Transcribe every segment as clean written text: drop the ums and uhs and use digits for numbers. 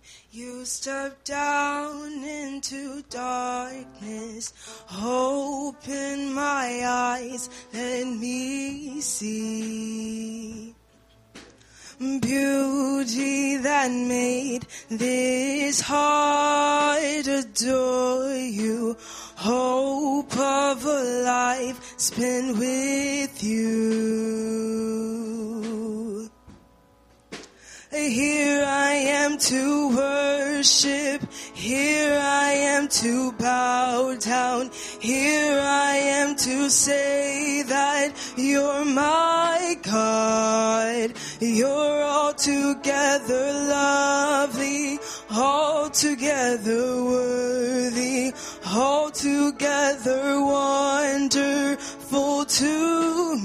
You step down into darkness, open my eyes, let me see beauty that made this heart adore you, hope of a life spent with you. Here I am to worship, here I am to bow down, here I am to say that you're my God. You're altogether lovely, altogether worthy, altogether wonderful to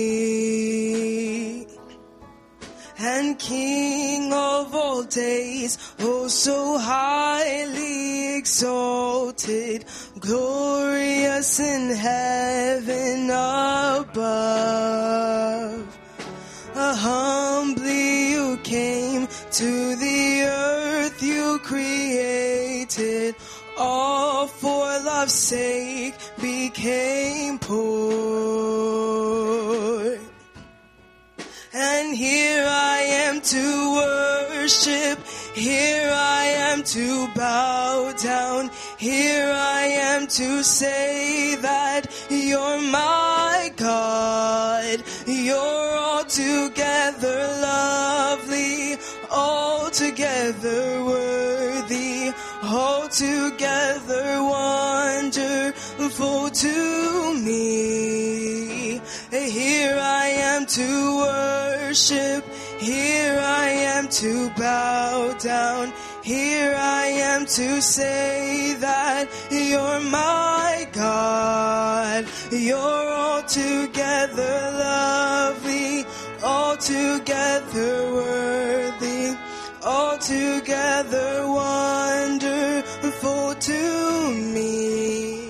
me. And King of all days, oh so highly exalted, glorious in heaven above. Humbly you came to the earth you created, all for love's sake became poor. And here I am to worship, here I am to bow down, here I am to say that you're my God. You're altogether lovely, altogether worthy, altogether wonderful to me. Here I am to worship, here I am to bow down, here I am to say that you're my God. You're altogether lovely, altogether worthy, altogether wonderful to me.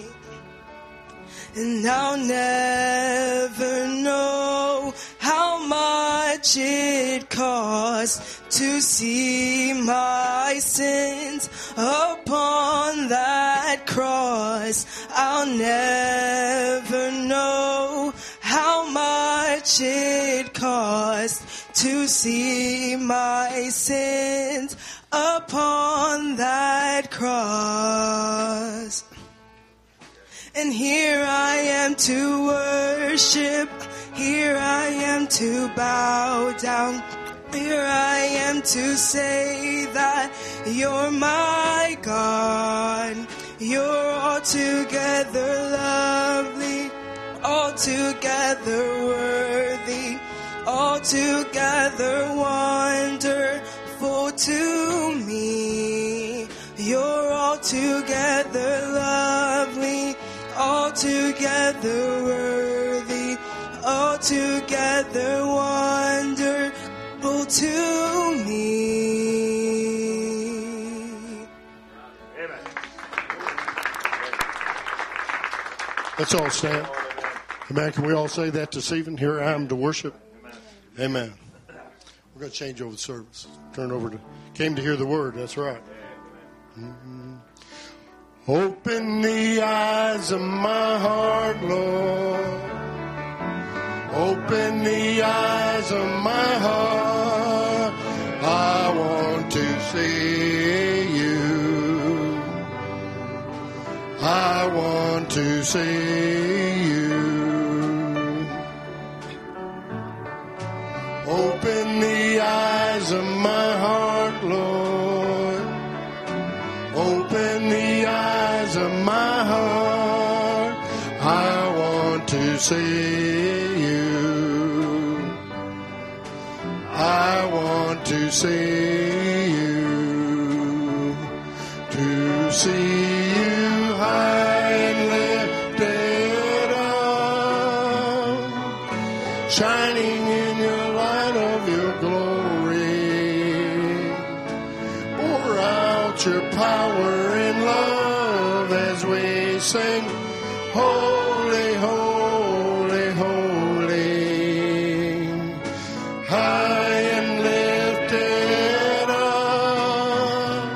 And I'll never know how much it costs to see my sins upon that cross. I'll never know how much it costs to see my sins upon that cross. And here I am to worship, here I am to bow down, here I am to say that you're my God. You're altogether lovely, altogether worthy, altogether wonderful to me. You're altogether lovely, altogether worthy, altogether wonderful to me. Amen. Let's all stand. Amen. Can we all say that this evening? Here I am to worship. Amen. We're going to change over the service. Turn over to, came to hear the word. That's right. Mm-hmm. Open the eyes of my heart, Lord. Open the eyes of my heart. I want to see you. I want to see you. Open the eyes of my heart, Lord. Open the eyes of my heart. I want to see you. I want to see you. To see you high and lifted up, shining in your light of your glory. Pour out your power and love as we sing, holy, holy, holy. High and lifted up,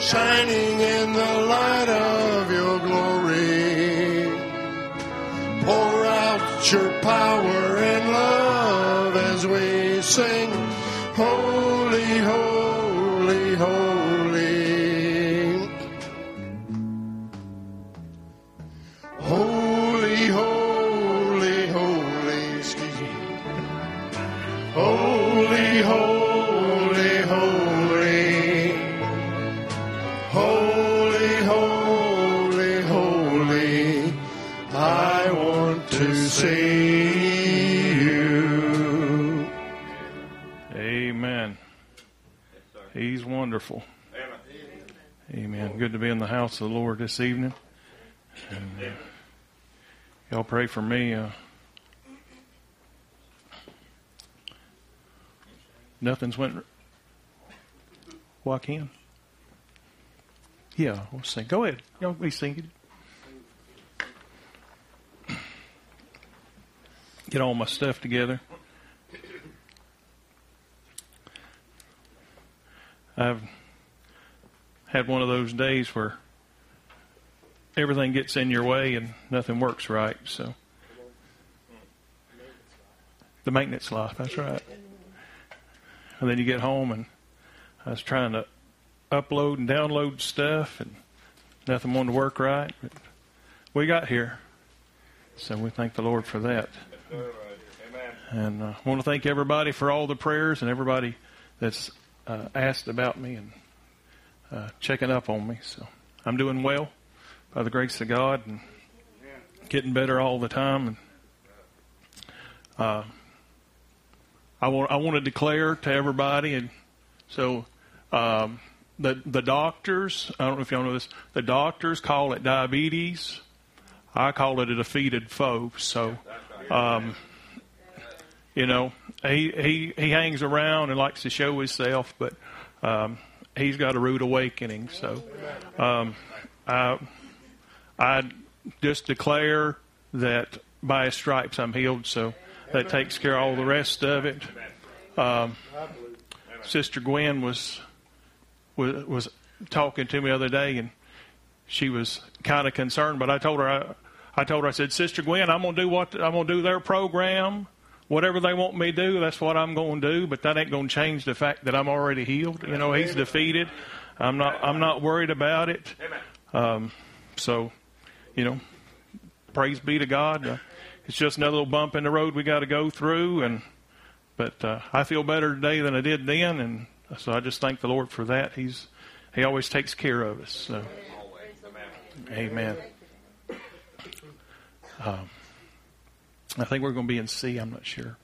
shining in the light of your glory. Pour out your power and love as we sing, holy, holy, holy. Holy, holy, holy. Excuse me. Holy, holy, holy. Holy, holy, holy. I want to see you. Amen. He's wonderful. Amen. Good to be in the house of the Lord this evening. And, y'all pray for me. Nothing's went. Joaquin? Yeah, we'll sing. Go ahead. Y'all be singing. Get all my stuff together. I've had one of those days where everything gets in your way and nothing works right. So the maintenance life, that's right. And then you get home and I was trying to upload and download stuff and nothing wanted to work right. But we got here. So we thank the Lord for that. And I want to thank everybody for all the prayers and everybody that's asked about me and checking up on me. So I'm doing well by the grace of God and getting better all the time. And I want to declare to everybody, and so the doctors, I don't know if y'all know this, the doctors call it diabetes. I call it a defeated foe. So, you know, he hangs around and likes to show himself, but he's got a rude awakening. So I just declare that by his stripes I'm healed. So that takes care of all the rest of it. Sister Gwen was talking to me the other day, and she was kind of concerned. But I told her, I said, Sister Gwen, I'm gonna do their program. Whatever they want me to do, that's what I'm going to do. But that ain't going to change the fact that I'm already healed. You know, he's defeated. I'm not worried about it. So, you know, praise be to God. It's just another little bump in the road we got to go through. But I feel better today than I did then. And so I just thank the Lord for that. He always takes care of us. So, amen. I think we're going to be in C. I'm not sure.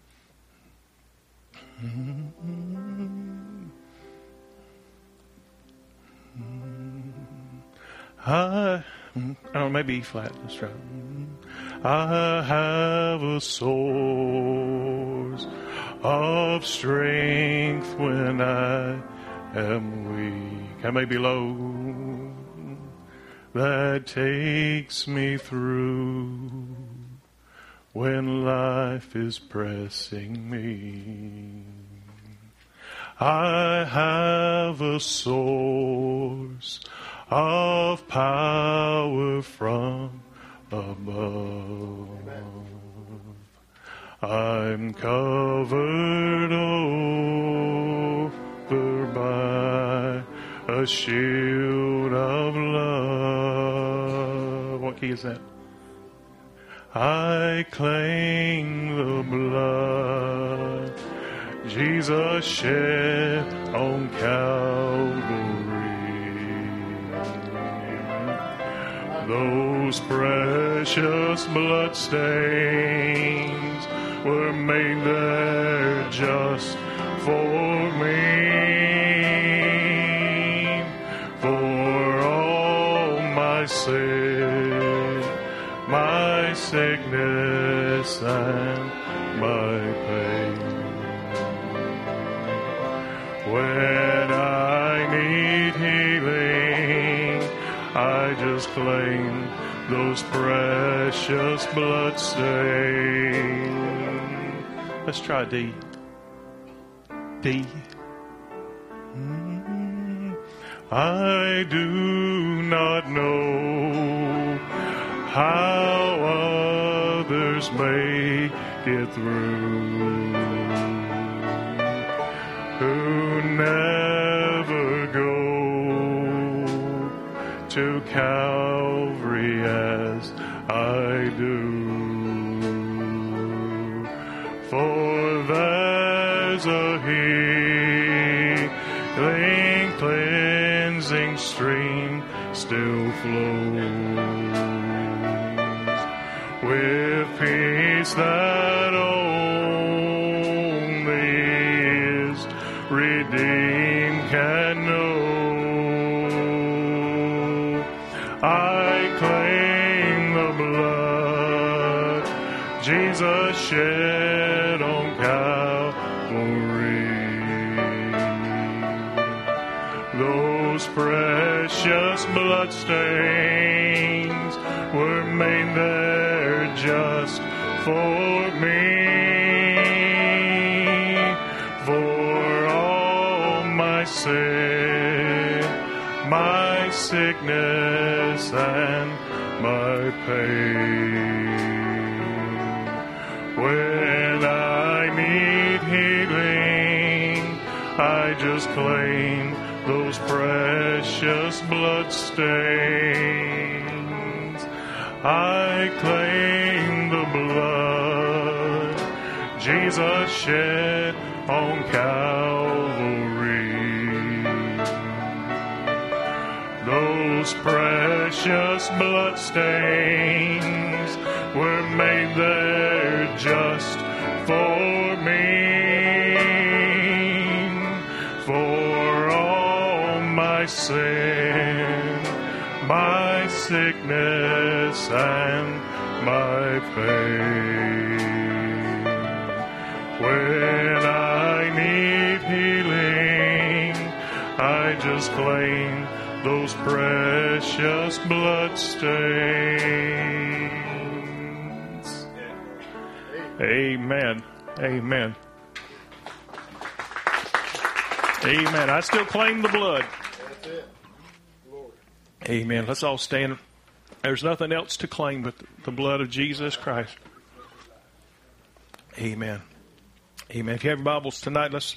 Oh, maybe E flat. Let's try. I have a source of strength when I am weak. I may be low. That takes me through when life is pressing me. I have a source of power from above. I'm covered over by a shield of love. What key is that? I claim the blood Jesus shed on Calvary. Those precious blood stains were made there just for me. For all my sin, my sickness and my pain. When I need healing, I just claim those precious blood stains. Let's try D. D. I do not know how others make it through, who never go to Calvary as I do. For there's a healing, cleansing stream still flows, with peace that only is redeemed can know. I claim the blood Jesus shed on Calvary. Those precious bloodstains were made there just for me, for all my sin, my sickness and my pain. When I need healing, I just claim those precious bloodstains. I claim the blood Jesus shed on Calvary. Those precious bloodstains were made there just for me, for all my sin, my sickness and my pain. When I need healing, I just claim those precious bloodstains. Amen. Amen. Amen. I still claim the blood. Amen. Let's all stand. There's nothing else to claim but the blood of Jesus Christ. Amen. Amen. If you have your Bibles tonight, let's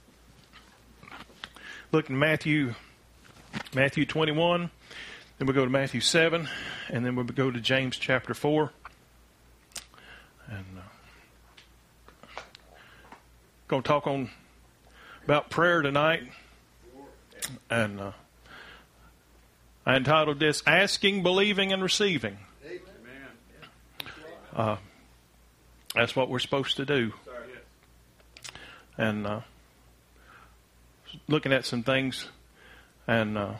look in Matthew 21. Then we'll go to Matthew 7. And then we'll go to James chapter 4. And going to talk about prayer tonight. And I entitled this, Asking, Believing, and Receiving. That's what we're supposed to do. And looking at some things, and it's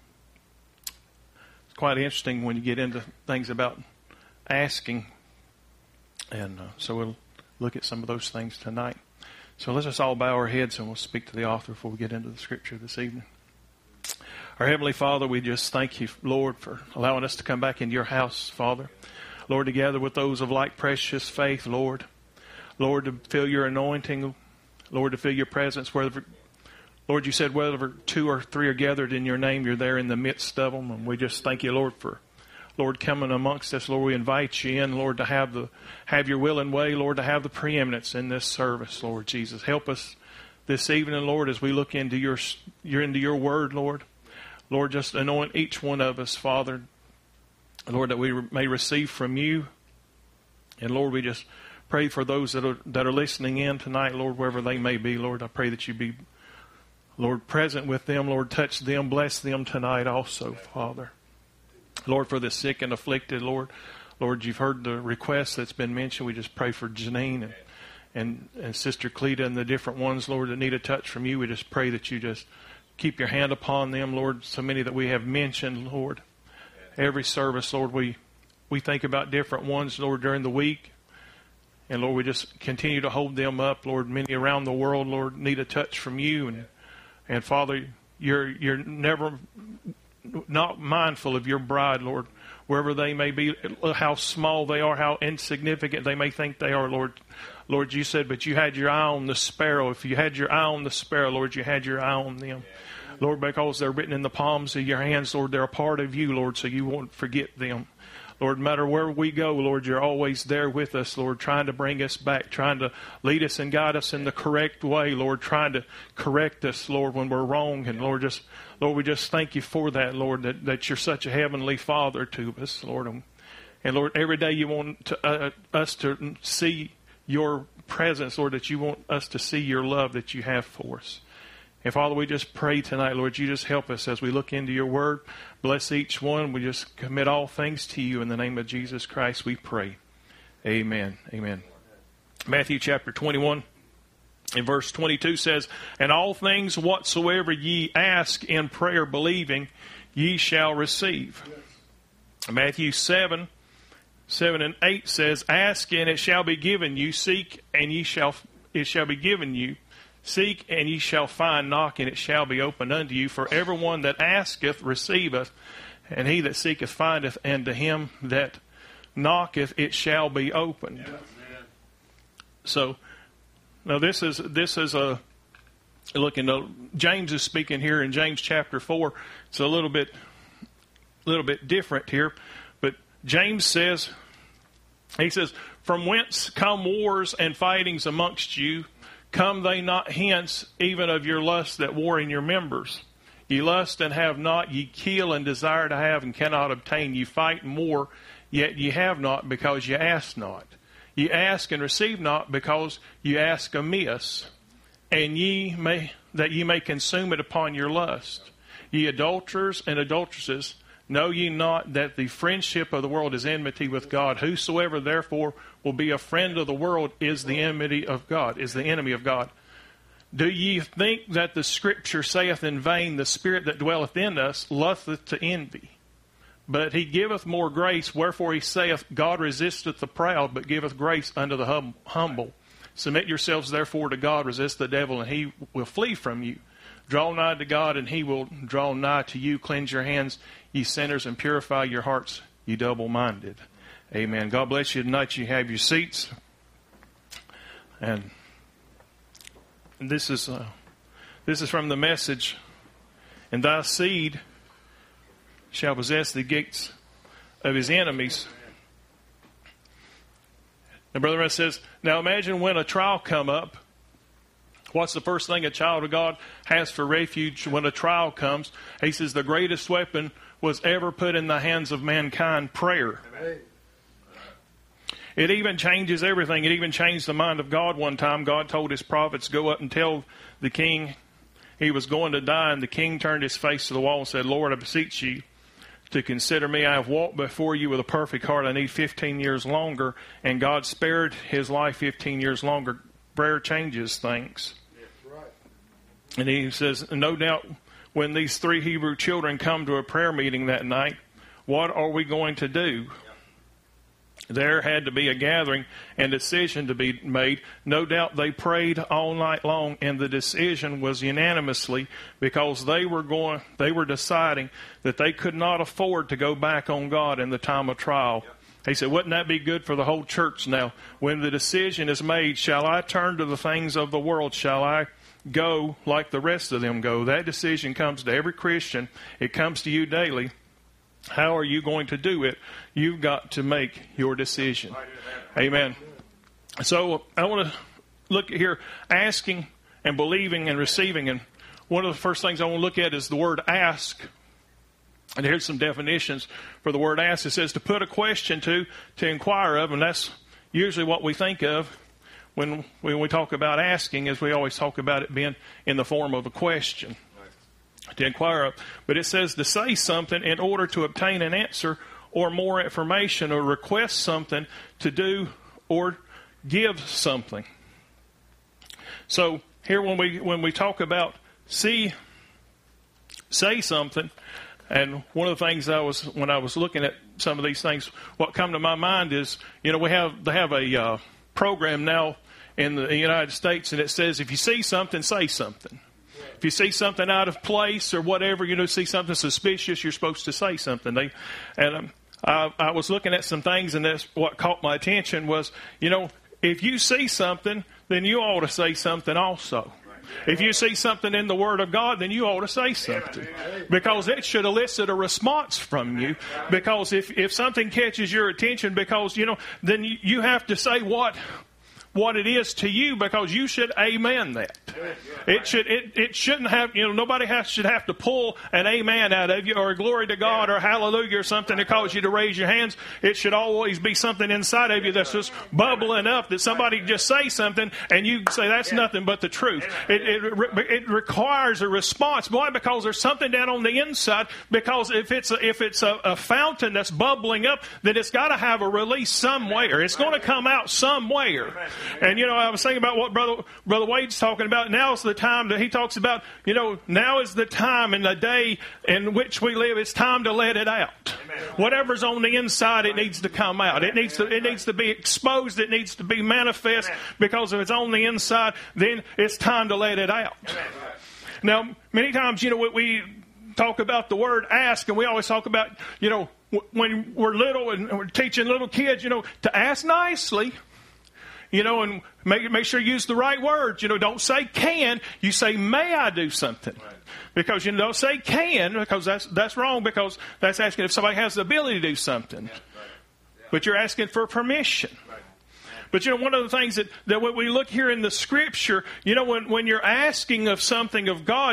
quite interesting when you get into things about asking. And so we'll look at some of those things tonight. So let's just all bow our heads and we'll speak to the author before we get into the scripture this evening. Our Heavenly Father, we just thank you, Lord, for allowing us to come back into your house, Father. Lord, together with those of like precious faith, Lord. Lord, to feel your anointing, Lord, to feel your presence. Lord, you said whether 2 or 3 are gathered in your name, you're there in the midst of them. And we just thank you, Lord, for Lord, coming amongst us. Lord, we invite you in, Lord, to have your will and way, Lord, to have the preeminence in this service, Lord Jesus. Help us this evening, Lord, as we look into your word, Lord. Lord, just anoint each one of us, Father, Lord, that we may receive from you. And Lord, we just pray for those that are listening in tonight, Lord, wherever they may be, Lord. I pray that you be, Lord, present with them, Lord, touch them, bless them tonight also, Father. Lord, for the sick and afflicted, Lord, you've heard the request that's been mentioned. We just pray for Janine and Sister Cleta and the different ones, Lord, that need a touch from you. We just pray that you just keep your hand upon them, Lord. So many that we have mentioned, Lord. Every service, Lord, we think about different ones, Lord, during the week. And Lord, we just continue to hold them up, Lord. Many around the world, Lord, need a touch from you. And Father, you're never not mindful of your bride, Lord, wherever they may be, how small they are, how insignificant they may think they are, Lord. Lord, you said, but you had your eye on the sparrow. If you had your eye on the sparrow, Lord, you had your eye on them. Lord, because they're written in the palms of your hands, Lord, they're a part of you, Lord, so you won't forget them. Lord, no matter where we go, Lord, you're always there with us, Lord, trying to bring us back, trying to lead us and guide us in the correct way, Lord, trying to correct us, Lord, when we're wrong. And Lord, we just thank you for that, Lord, that you're such a heavenly Father to us, Lord. And Lord, every day you want us to see your presence, Lord, that you want us to see your love that you have for us. And Father, we just pray tonight, Lord, you just help us as we look into your word. Bless each one. We just commit all things to you. In the name of Jesus Christ, we pray. Amen. Amen. Matthew chapter 21 in verse 22 says, "And all things whatsoever ye ask in prayer believing, ye shall receive." Matthew 7 and 8 says, "Ask and it shall be given you. Seek and it shall be given you. Seek and ye shall find. Knock and it shall be opened unto you. For everyone that asketh receiveth, and he that seeketh findeth, and to him that knocketh it shall be opened." So now this is a James is speaking here in James chapter 4. It's a little bit different here, but James says, he says, "From whence come wars and fightings amongst you? Come they not hence, even of your lust that war in your members? Ye lust and have not, ye kill and desire to have and cannot obtain. Ye fight and war, yet ye have not, because ye ask not. Ye ask and receive not, because ye ask amiss, and that ye may consume it upon your lust. Ye adulterers and adulteresses, know ye not that the friendship of the world is enmity with God? Whosoever therefore will be a friend of the world is the enmity of God, is the enemy of God. Do ye think that the Scripture saith in vain, the Spirit that dwelleth in us lusteth to envy? But he giveth more grace, wherefore he saith, God resisteth the proud, but giveth grace unto the humble. Submit yourselves therefore to God, resist the devil, and he will flee from you. Draw nigh to God, and he will draw nigh to you. Cleanse your hands, ye sinners, and purify your hearts, ye double-minded." Amen. God bless you tonight. You have your seats. And this is from the Message. "And thy seed shall possess the gates of his enemies." And Brother Russ says, now imagine when a trial come up. What's the first thing a child of God has for refuge when a trial comes? He says the greatest weapon was ever put in the hands of mankind, prayer. Amen. It even changes everything. It even changed the mind of God one time. God told his prophets, go up and tell the king he was going to die. And the king turned his face to the wall and said, Lord, I beseech you to consider me. I have walked before you with a perfect heart. I need 15 years longer. And God spared his life 15 years longer. Prayer changes things. And he says, no doubt when these 3 Hebrew children come to a prayer meeting that night, what are we going to do? There had to be a gathering and decision to be made. No doubt they prayed all night long, and the decision was unanimously because they were deciding that they could not afford to go back on God in the time of trial. He said, wouldn't that be good for the whole church now? When the decision is made, shall I turn to the things of the world? Shall I go like the rest of them go? That decision comes to every Christian. It comes to you daily. How are you going to do it? You've got to make your decision. Amen. So I want to look at here, asking and believing and receiving. And one of the first things I want to look at is the word ask. And here's some definitions for the word ask. It says to put a question to inquire of, and that's usually what we think of when we talk about asking, is we always talk about it being in the form of a question. To inquire of. But it says to say something in order to obtain an answer or more information, or request something to do or give something. So here when we talk about say something, and one of the things when I was looking at some of these things, what come to my mind is, they have a program now in the United States, and it says if you see something, say something. If you see something out of place or whatever, see something suspicious, you're supposed to say something. I was looking at some things, and that's what caught my attention was, if you see something, then you ought to say something also. If you see something in the Word of God, then you ought to say something. Because it should elicit a response from you. Because if something catches your attention, because, then you have to say what it is to you, because you should amen that. It shouldn't have, nobody should have to pull an amen out of you, or glory to God, or hallelujah, or something to cause you to raise your hands. It should always be something inside of you that's just bubbling up, that somebody just say something and you say that's nothing but the truth. It requires a response. Why? Because there's something down on the inside. Because if it's a fountain that's bubbling up, then it's got to have a release somewhere. It's going to come out somewhere. And, I was thinking about what Brother Wade's talking about. Now's the time that he talks about, now is the time and the day in which we live. It's time to let it out. Amen. Whatever's on the inside, it needs to come out. It needs to be exposed. It needs to be manifest. Amen. Because if it's on the inside, then it's time to let it out. Amen. Now, many times, we talk about the word ask, and we always talk about, when we're little and we're teaching little kids, to ask nicely. And make sure you use the right words. Don't say can. You say, may I do something? Right. Because don't say can, because that's wrong, because that's asking if somebody has the ability to do something. Yeah. Right. Yeah. But you're asking for permission. Right. But one of the things that when we look here in the Scripture, when you're asking of something of God,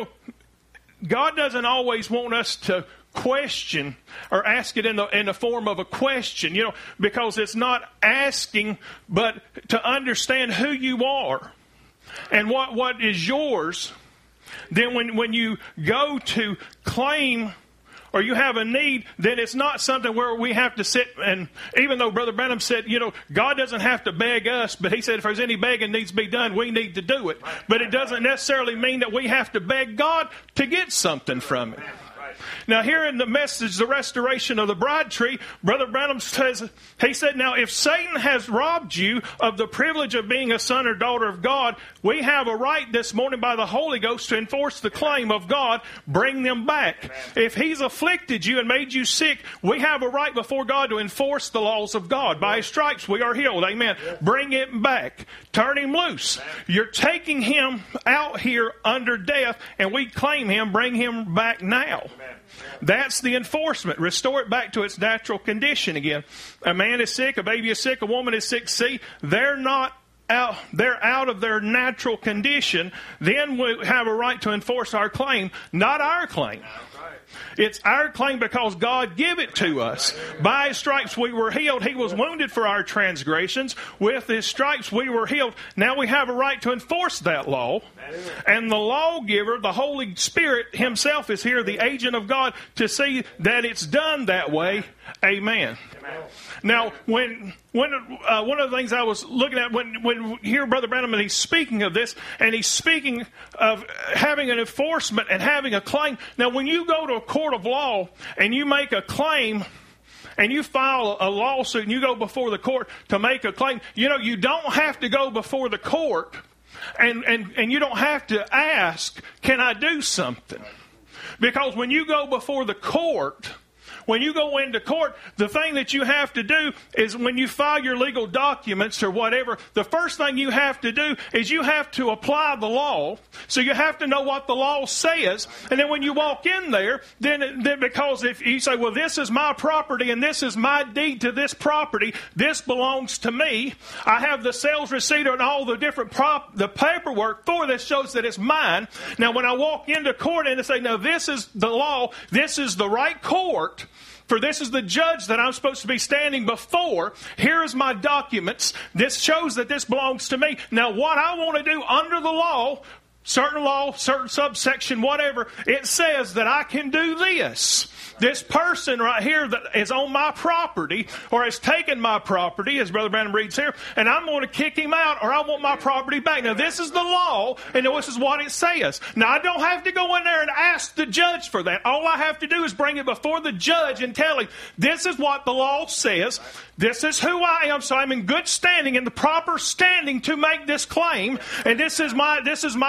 God doesn't always want us to question or ask it in the form of a question, because it's not asking, but to understand who you are and what is yours. Then when you go to claim or you have a need, then it's not something where we have to sit, and even though Brother Branham said, God doesn't have to beg us, but he said if there's any begging needs to be done, we need to do it. But it doesn't necessarily mean that we have to beg God to get something from Him. Now, here in the message, the restoration of the bride tree, Brother Branham says, he said, now, if Satan has robbed you of the privilege of being a son or daughter of God, we have a right this morning by the Holy Ghost to enforce the claim of God, bring them back. Amen. If he's afflicted you and made you sick, we have a right before God to enforce the laws of God. By His stripes we are healed. Amen. Yes. Bring it back. Turn him loose. Amen. You're taking him out here under death, and we claim him, bring him back now. Amen. That's the enforcement. Restore it back to its natural condition again. A man is sick, a baby is sick, a woman is sick. See, they're out of their natural condition. Then we have a right to enforce our claim, not our claim. It's our claim because God gave it to us. By His stripes we were healed. He was wounded for our transgressions. With His stripes we were healed. Now we have a right to enforce that law. And the lawgiver, the Holy Spirit Himself, is here, the agent of God, to see that it's done that way. Amen. Now, when one of the things I was looking at when we hear Brother Branham, and he's speaking of this, and he's speaking of having an enforcement and having a claim. Now, when you go to a court of law and you make a claim and you file a lawsuit and you go before the court to make a claim, you don't have to go before the court and you don't have to ask, can I do something? Because when you go before the court, when you go into court, the thing that you have to do is when you file your legal documents or whatever, the first thing you have to do is you have to apply the law. So you have to know what the law says. And then when you walk in there, then because if you say, well, this is my property and this is my deed to this property, this belongs to me. I have the sales receipt and all the different the paperwork for this shows that it's mine. Now, when I walk into court and they say, no, this is the law, this is the right court, for this is the judge that I'm supposed to be standing before. Here is my documents. This shows that this belongs to me. Now, what I want to do under the law, certain subsection, whatever, it says that I can do this. This person right here that is on my property or has taken my property, as Brother Branham reads here, and I'm going to kick him out or I want my property back. Now, this is the law, and this is what it says. Now, I don't have to go in there and ask the judge for that. All I have to do is bring it before the judge and tell him, this is what the law says. This is who I am, so I'm in good standing, in the proper standing to make this claim, and this is my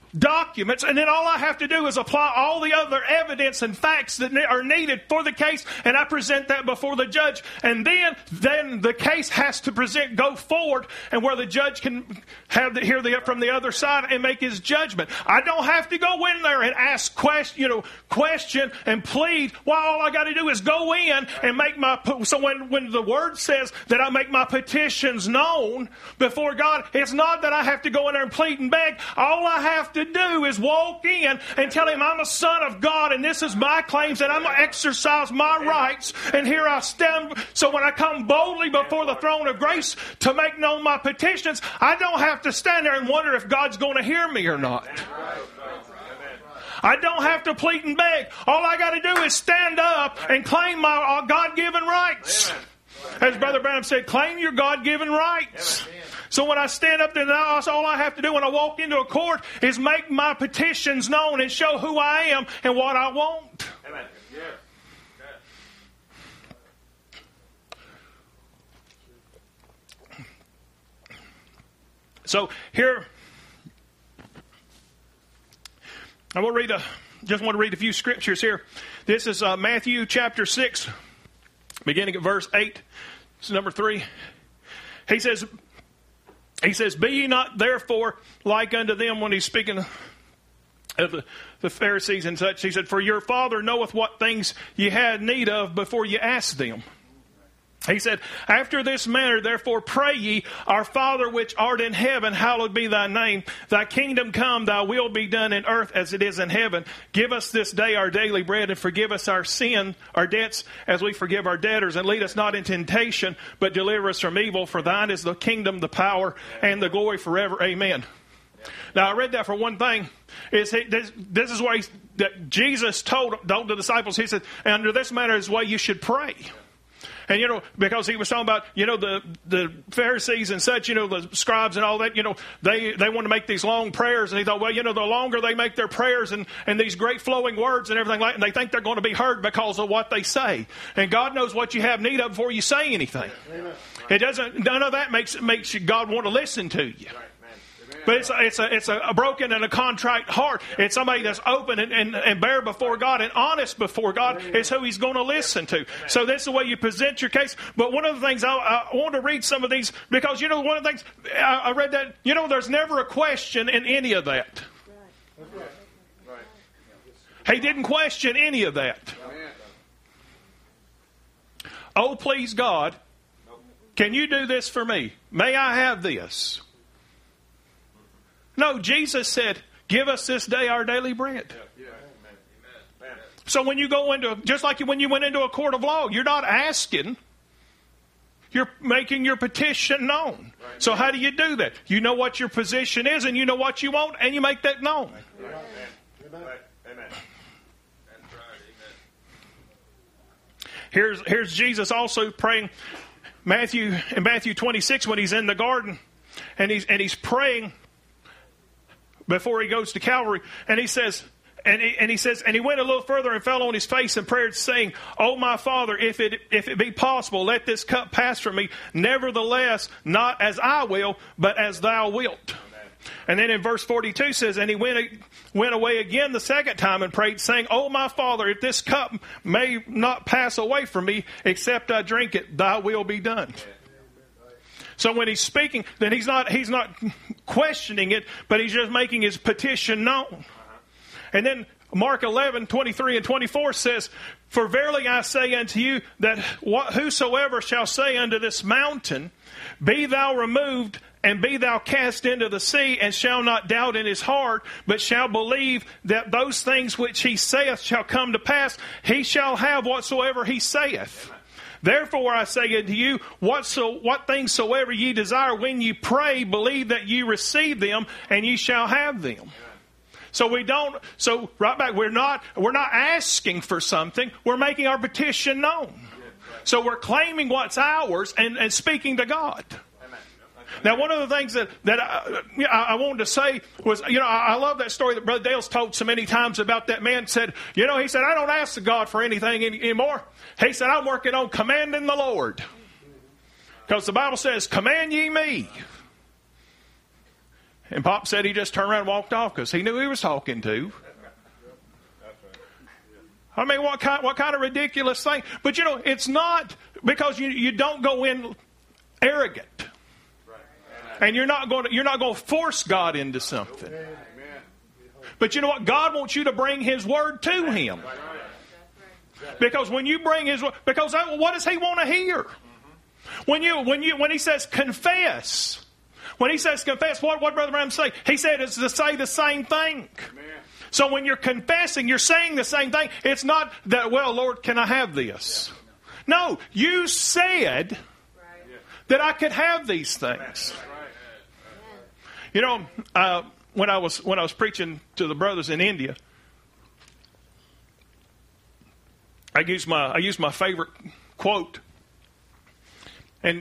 documents, and then all I have to do is apply all the other evidence and facts that are needed for the case, and I present that before the judge, and then the case has to go forward, and where the judge can hear from the other side and make his judgment. I don't have to go in there and ask question and plead. Well, all I got to do is go in and make so when the word says that I make my petitions known before God, it's not that I have to go in there and plead and beg. All I have to do is walk in and tell him I'm a son of God and this is my claims and I'm going to exercise my rights, and here I stand. So when I come boldly before the throne of grace to make known my petitions, I don't have to stand there and wonder if God's going to hear me or not. I don't have to plead and beg. All I got to do is stand up and claim my God-given rights. As Brother Branham said, claim your God-given rights. So when I stand up there, that's all I have to do when I walk into a court is make my petitions known and show who I am and what I want. Amen. So here, I will just want to read a few scriptures here. This is Matthew chapter 6, beginning at verse 8. It's number 3. He says, be ye not therefore like unto them, when he's speaking of the Pharisees and such. He said, for your Father knoweth what things ye had need of before ye ask them. He said, after this manner, therefore, pray ye, our Father which art in heaven, hallowed be thy name. Thy kingdom come, thy will be done in earth as it is in heaven. Give us this day our daily bread, and forgive us our sin, our debts, as we forgive our debtors. And lead us not into temptation, but deliver us from evil. For thine is the kingdom, the power, and the glory forever. Amen. Now, I read that for one thing. This is why that Jesus told the disciples, he said, under this manner is the way you should pray. And, because he was talking about, the Pharisees and such, the scribes and all that, they want to make these long prayers. And he thought, well, the longer they make their prayers and these great flowing words and everything like that, and they think they're going to be heard because of what they say. And God knows what you have need of before you say anything. None of that makes God want to listen to you. But it's a broken and a contrite heart. It's somebody that's open and bare before God and honest before God is who he's going to listen to. So that's the way you present your case. But one of the things I want to read some of these, because one of the things I read that there's never a question in any of that. He didn't question any of that. Oh, please God, can you do this for me? May I have this? No, Jesus said, give us this day our daily bread. So when you go just like when you went into a court of law, you're not asking, you're making your petition known. So how do you do that? You know what your position is and you know what you want and you make that known. Here's Jesus also praying in Matthew 26 when he's in the garden and he's praying before he goes to Calvary, and he says, and he went a little further and fell on his face and prayed, saying, "Oh my Father, if it be possible, let this cup pass from me. Nevertheless, not as I will, but as thou wilt." Amen. And then in verse 42 says, and he went away again the second time and prayed, saying, "Oh my Father, if this cup may not pass away from me, except I drink it, thy will be done." Yeah. So when he's speaking, then he's not questioning it, but he's just making his petition known. And then Mark 11:23 and 24 says, "For verily I say unto you, that whosoever shall say unto this mountain, Be thou removed, and be thou cast into the sea, and shall not doubt in his heart, but shall believe that those things which he saith shall come to pass, he shall have whatsoever he saith. Therefore I say unto you, what things soever ye desire, when ye pray, believe that ye receive them, and ye shall have them." So we're not asking for something, we're making our petition known. So we're claiming what's ours and speaking to God. Now, one of the things that I wanted to say was, I love that story that Brother Dale's told so many times about that man said, he said, "I don't ask God for anything anymore." He said, "I'm working on commanding the Lord." Because the Bible says, "Command ye me." And Pop said he just turned around and walked off because he knew who he was talking to. I mean, what kind of ridiculous thing? But, it's not because you don't go in arrogant. And you're not going to force God into something. But you know what? God wants you to bring His Word to Him. Because when you bring His Word, because what does He want to hear? When He says confess, what Brother Branham say? He said it's to say the same thing. So when you're confessing, you're saying the same thing. It's not that, well, Lord, can I have this? No, you said that I could have these things. When I was preaching to the brothers in India, I used my favorite quote, and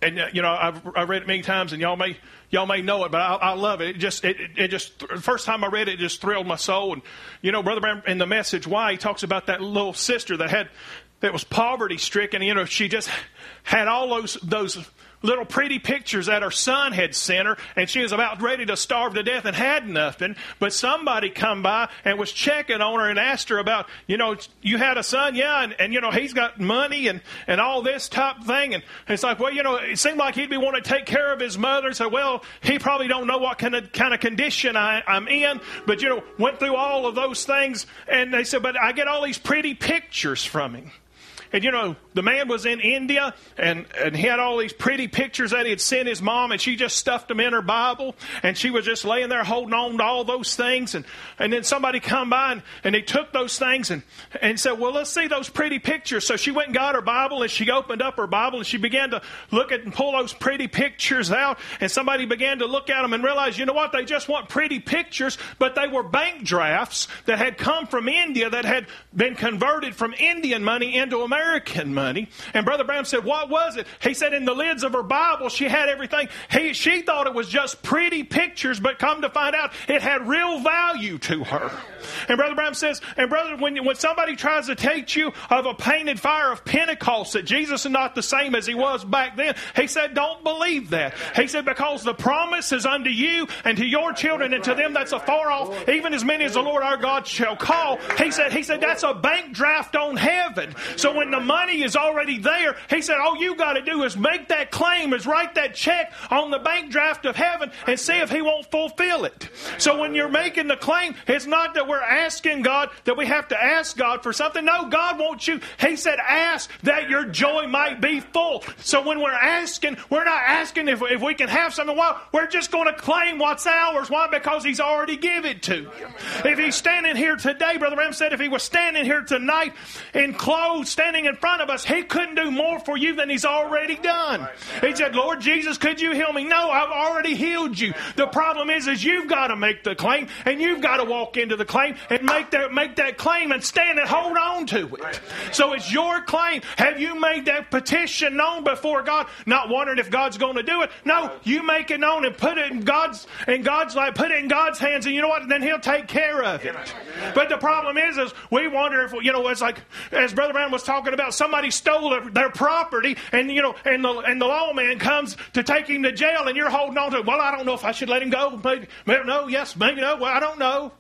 I've read it many times, and y'all may know it, but I love it. It just the first time I read it, it just thrilled my soul. And Brother Branham in the message, why he talks about that little sister that was poverty stricken. She just had all those little pretty pictures that her son had sent her, and she was about ready to starve to death and had nothing. But somebody come by and was checking on her and asked her about, you had a son, yeah, and he's got money and all this type of thing. And it's like, well, it seemed like he'd be wanting to take care of his mother. So, well, he probably don't know what kind of condition I'm in. But, went through all of those things. And they said, but I get all these pretty pictures from him. And, the man was in India, and he had all these pretty pictures that he had sent his mom, and she just stuffed them in her Bible, and she was just laying there holding on to all those things. And then somebody come by, and they took those things and said, well, let's see those pretty pictures. So she went and got her Bible, and she opened up her Bible, and she began to look at and pull those pretty pictures out. And somebody began to look at them and realize, you know what, they just want pretty pictures, but they were bank drafts that had come from India that had been converted from Indian money into American money. And Brother Branham said, what was it? He said in the lids of her Bible, she had everything. She thought it was just pretty pictures, but come to find out, it had real value to her. And Brother Branham says, and brother, when somebody tries to teach you of a painted fire of Pentecost, that Jesus is not the same as He was back then, he said, don't believe that. He said, because the promise is unto you and to your children and to them that's afar off, even as many as the Lord our God shall call. He said that's a bank draft on heaven. So when the money is already there, he said, all you got to do is make that claim, is write that check on the bank draft of heaven and see if He won't fulfill it. So when you're making the claim, it's not that we're asking God, that we have to ask God for something. No, God wants you. He said, ask that your joy might be full. So when we're asking, we're not asking if we can have something. Well, we're just going to claim what's ours. Why? Because He's already given it to you. If He's standing here today, Brother Ram said, if He was standing here tonight in clothes, standing in front of us, He couldn't do more for you than He's already done. He said, Lord Jesus, could you heal me? No, I've already healed you. The problem is you've got to make the claim, and you've got to walk into the claim and make that claim and stand and hold on to it. So it's your claim. Have you made that petition known before God? Not wondering if God's going to do it. No, you make it known and put it in God's life, put it in God's hands, and you know what? Then He'll take care of it. But the problem is we wonder if, it's like, as Brother Brown was talking about, somebody stole their property, and the lawman comes to take him to jail, and you're holding on to it. Well, I don't know if I should let him go. Maybe no, yes, maybe no. Well, I don't know.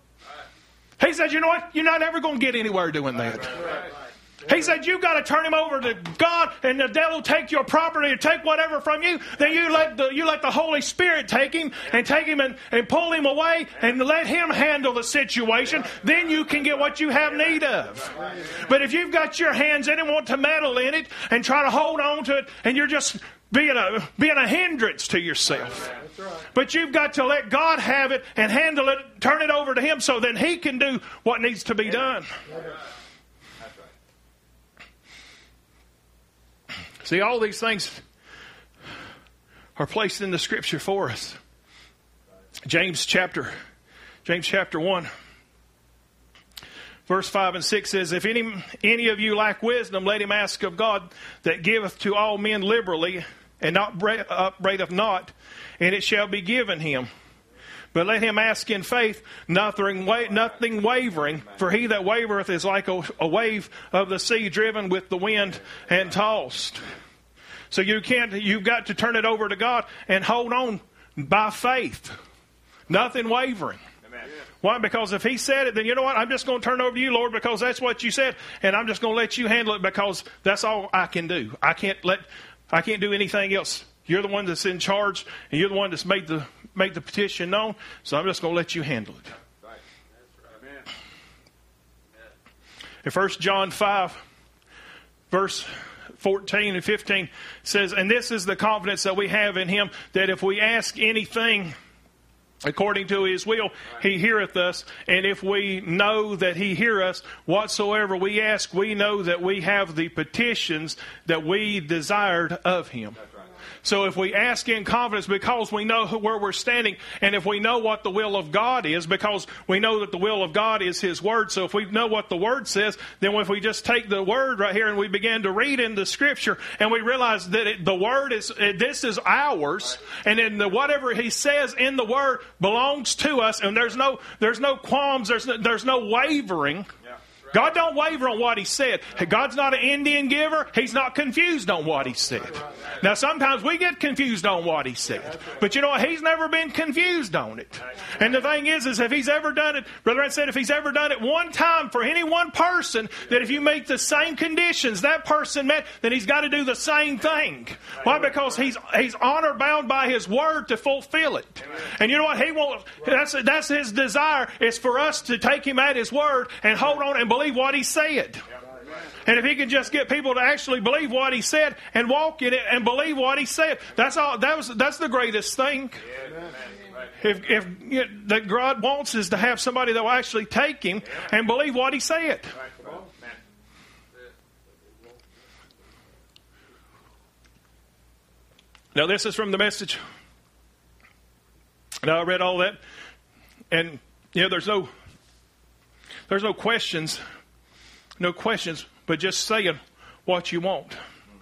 He says, you know what? You're not ever going to get anywhere doing that. He said, you've got to turn him over to God, and the devil take your property or take whatever from you. Then you let the Holy Spirit take him and pull him away and let Him handle the situation. Then you can get what you have need of. But if you've got your hands in it and want to meddle in it and try to hold on to it, and you're just being a hindrance to yourself. But you've got to let God have it and handle it, turn it over to Him, so then He can do what needs to be done. See, all these things are placed in the Scripture for us. James chapter 1, verse 5 and 6 says, if any of you lack wisdom, let him ask of God that giveth to all men liberally, and upbraideth not, and it shall be given him. But let him ask in faith, nothing wavering. For he that wavereth is like a wave of the sea, driven with the wind and tossed. So you've got to turn it over to God and hold on by faith. Nothing wavering. Amen. Why? Because if he said it, then you know what? I'm just going to turn it over to you, Lord, because that's what you said, and I'm just going to let you handle it because that's all I can do. I can't do anything else. You're the one that's in charge, and you're the one that's made the petition known, so I'm just going to let you handle it. Right. That's right. Amen. In 1 John 5, verse 14 and 15 says, and this is the confidence that we have in him, that if we ask anything according to his will, he heareth us. And if we know that he hear us, whatsoever we ask, we know that we have the petitions that we desired of him. So if we ask in confidence because we know where we're standing, and if we know what the will of God is, because we know that the will of God is his word. So if we know what the word says, then if we just take the word right here and we begin to read in the scripture and we realize that the word is, this is ours, and then whatever he says in the word belongs to us, and there's no qualms, there's no wavering. God don't waver on what he said. God's not an Indian giver. He's not confused on what he said. Now, sometimes we get confused on what he said. But you know what? He's never been confused on it. And the thing is if he's ever done it, Brother Ed said, if he's ever done it one time for any one person, that if you make the same conditions that person met, then he's got to do the same thing. Why? Because he's honor bound by his word to fulfill it. And you know what? He won't. That's his desire, is for us to take him at his word and hold on and believe what he said. And if he can just get people to actually believe what he said and walk in it and believe what he said, that's all. That's the greatest thing. If that God wants is to have somebody that will actually take him and believe what he said. Now this is from the Message. Now I read all that, and there's no questions. No questions, but just saying what you want.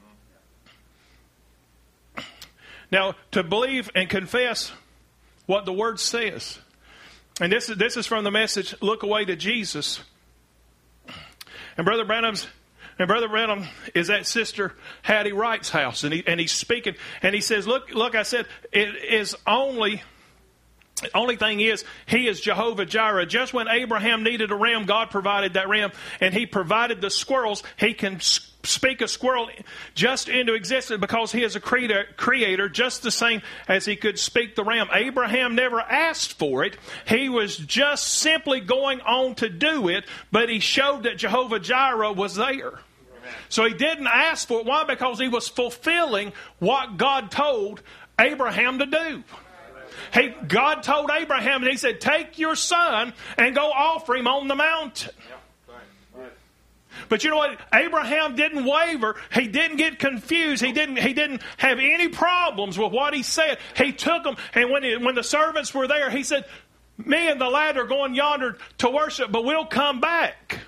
Now, to believe and confess what the Word says. And this is from the Message, Look Away to Jesus. And Brother Branham is at Sister Hattie Wright's house, and he's speaking, and he says, look, I said, it is only... The only thing is, he is Jehovah Jireh. Just when Abraham needed a ram, God provided that ram. And he provided the squirrels. He can speak a squirrel just into existence because he is a creator, just the same as he could speak the ram. Abraham never asked for it. He was just simply going on to do it. But he showed that Jehovah Jireh was there. So he didn't ask for it. Why? Because he was fulfilling what God told Abraham to do. God told Abraham, and he said, take your son and go offer him on the mountain. But you know what? Abraham didn't waver. He didn't get confused. He didn't have any problems with what he said. He took them, and when the servants were there, he said, me and the lad are going yonder to worship, but we'll come back.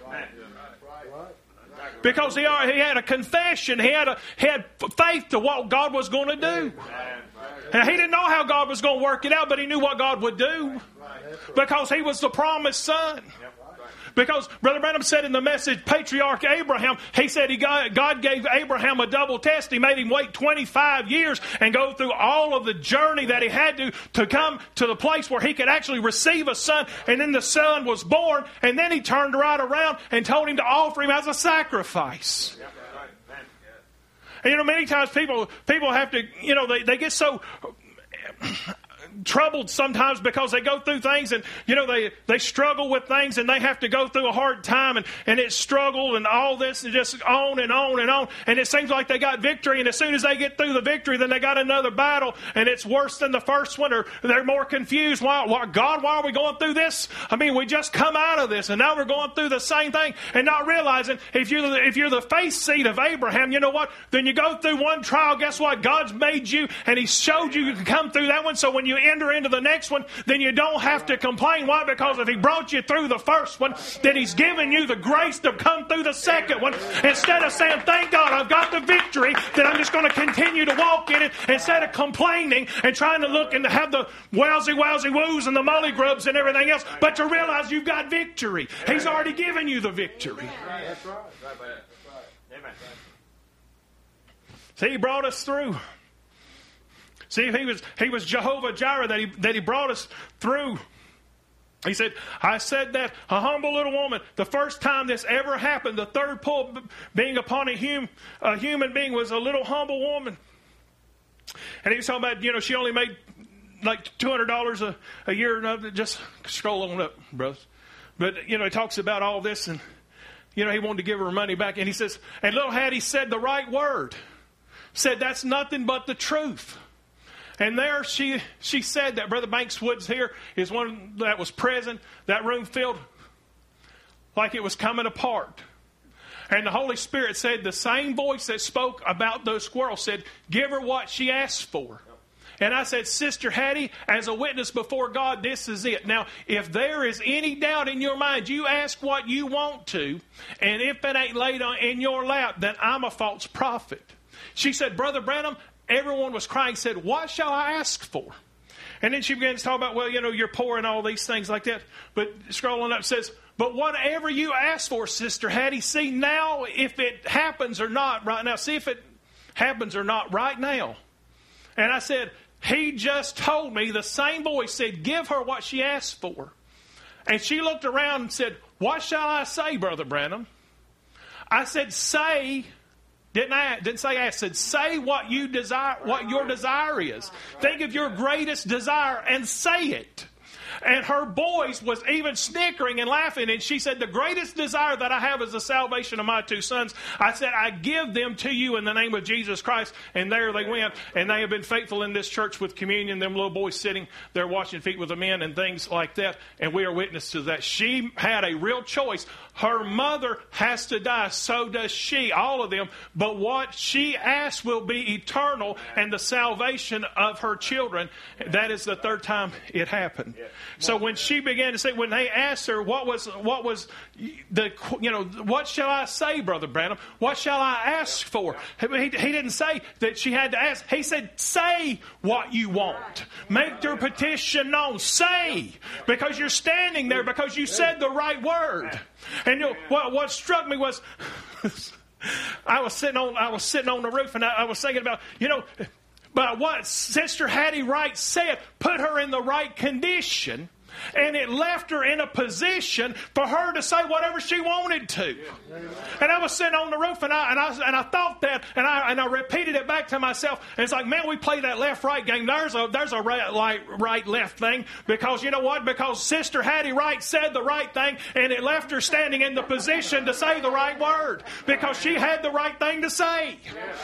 Because he had a confession. He had faith to what God was going to do. And he didn't know how God was going to work it out, but he knew what God would do. Because he was the promised son. Because Brother Branham said in the Message, Patriarch Abraham, he said God gave Abraham a double test. He made him wait 25 years and go through all of the journey that he had to come to the place where he could actually receive a son. And then the son was born, and then he turned right around and told him to offer him as a sacrifice. And many times people have to, they get so troubled sometimes because they go through things and, they struggle with things and they have to go through a hard time and it's struggle and all this and just on and on and on. And it seems like they got victory, and as soon as they get through the victory, then they got another battle and it's worse than the first one, or they're more confused. God, why are we going through this? I mean, we just come out of this and now we're going through the same thing, and not realizing if you're the faith seed of Abraham, you know what? Then you go through one trial, guess what? God's made you and he showed you can come through that one, so when you enter into the next one, then you don't have to complain. Why? Because if he brought you through the first one, then he's given you the grace to come through the second one. Instead of saying, thank God I've got the victory, then I'm just going to continue to walk in it, instead of complaining and trying to look and to have the wowsy woos and the molly grubs and everything else, but to realize you've got victory. He's already given you the victory. That's right. Amen. See, he brought us through. See, he was Jehovah Jireh that he brought us through. He said, I said that a humble little woman, the first time this ever happened, the third pull being upon a human being was a little humble woman. And he was talking about, she only made like $200 a year. Just scroll on up, brothers. But, he talks about all this, and, he wanted to give her money back. And he says, and little Hattie said the right word. Said, that's nothing but the truth. And there she said that Brother Banks Woods here is one that was present. That room filled like it was coming apart. And the Holy Spirit said the same voice that spoke about those squirrels said, give her what she asked for. And I said, Sister Hattie, as a witness before God, this is it. Now, if there is any doubt in your mind, you ask what you want to, and if it ain't laid in your lap, then I'm a false prophet. She said, Brother Branham, everyone was crying, said, what shall I ask for? And then she began to talk about, well, you're poor and all these things like that. But scrolling up says, but whatever you ask for, Sister Hattie, see now if it happens or not right now. See if it happens or not right now. And I said, he just told me, the same voice said, give her what she asked for. And she looked around and said, what shall I say, Brother Branham? I said, say, didn't say ask, said say what you desire, what your desire is. Think of your greatest desire and say it. And her voice was even snickering and laughing. And she said, the greatest desire that I have is the salvation of my two sons. I said, I give them to you in the name of Jesus Christ. And there they went. And they have been faithful in this church with communion. Them little boys sitting there washing feet with the men and things like that. And we are witnesses to that. She had a real choice. Her mother has to die. So does she. All of them. But what she asked will be eternal and the salvation of her children. That is the third time it happened. So when she began to say, when they asked her, what was the, what shall I say, Brother Branham? What shall I ask for? He didn't say that she had to ask. He said, say what you want. Make your petition known. Say, because you're standing there, because you said the right word. And what struck me was, I was sitting on the roof, and I was thinking about, but what Sister Hattie Wright said put her in the right condition, and it left her in a position for her to say whatever she wanted to. And I was sitting on the roof, and I thought that, and I repeated it back to myself. And it's like, man, we play that left-right game. There's a right-left thing, because you know what? Because Sister Hattie Wright said the right thing, and it left her standing in the position to say the right word, because she had the right thing to say.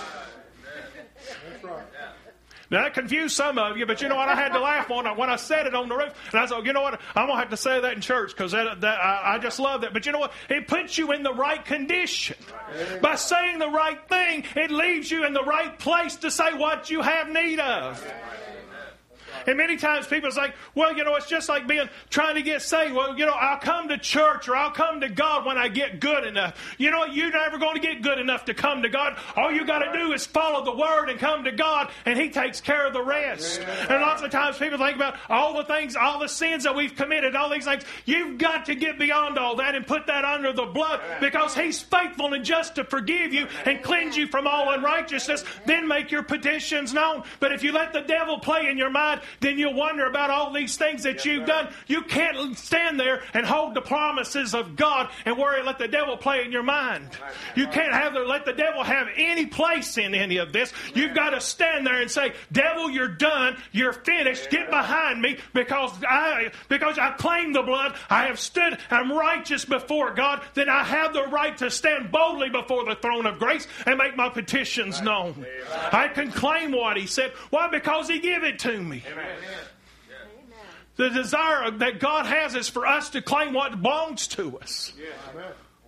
Now, that confused some of you, but you know what? I had to laugh when I said it on the roof. And I thought, you know what? I'm going to have to say that in church, because I just love that. But you know what? It puts you in the right condition. By saying the right thing, it leaves you in the right place to say what you have need of. And many times people say, well, it's just like trying to get saved. Well, I'll come to church, or I'll come to God when I get good enough. You know what? You're never going to get good enough to come to God. All you got to do is follow the Word and come to God, and He takes care of the rest. Amen. And lots of times people think about all the things, all the sins that we've committed, all these things. You've got to get beyond all that and put that under the blood, because He's faithful and just to forgive you and cleanse you from all unrighteousness. Then make your petitions known. But if you let the devil play in your mind, then you'll wonder about all these things that you've done. You can't stand there and hold the promises of God and worry, let the devil play in your mind. You can't let the devil have any place in any of this. You've got to stand there and say, devil, you're done. You're finished. Get behind me, because I claim the blood. I have stood. I'm righteous before God. Then I have the right to stand boldly before the throne of grace and make my petitions known. I can claim what He said. Why? Because He gave it to me. Amen. The desire that God has is for us to claim what belongs to us. Yes. Amen.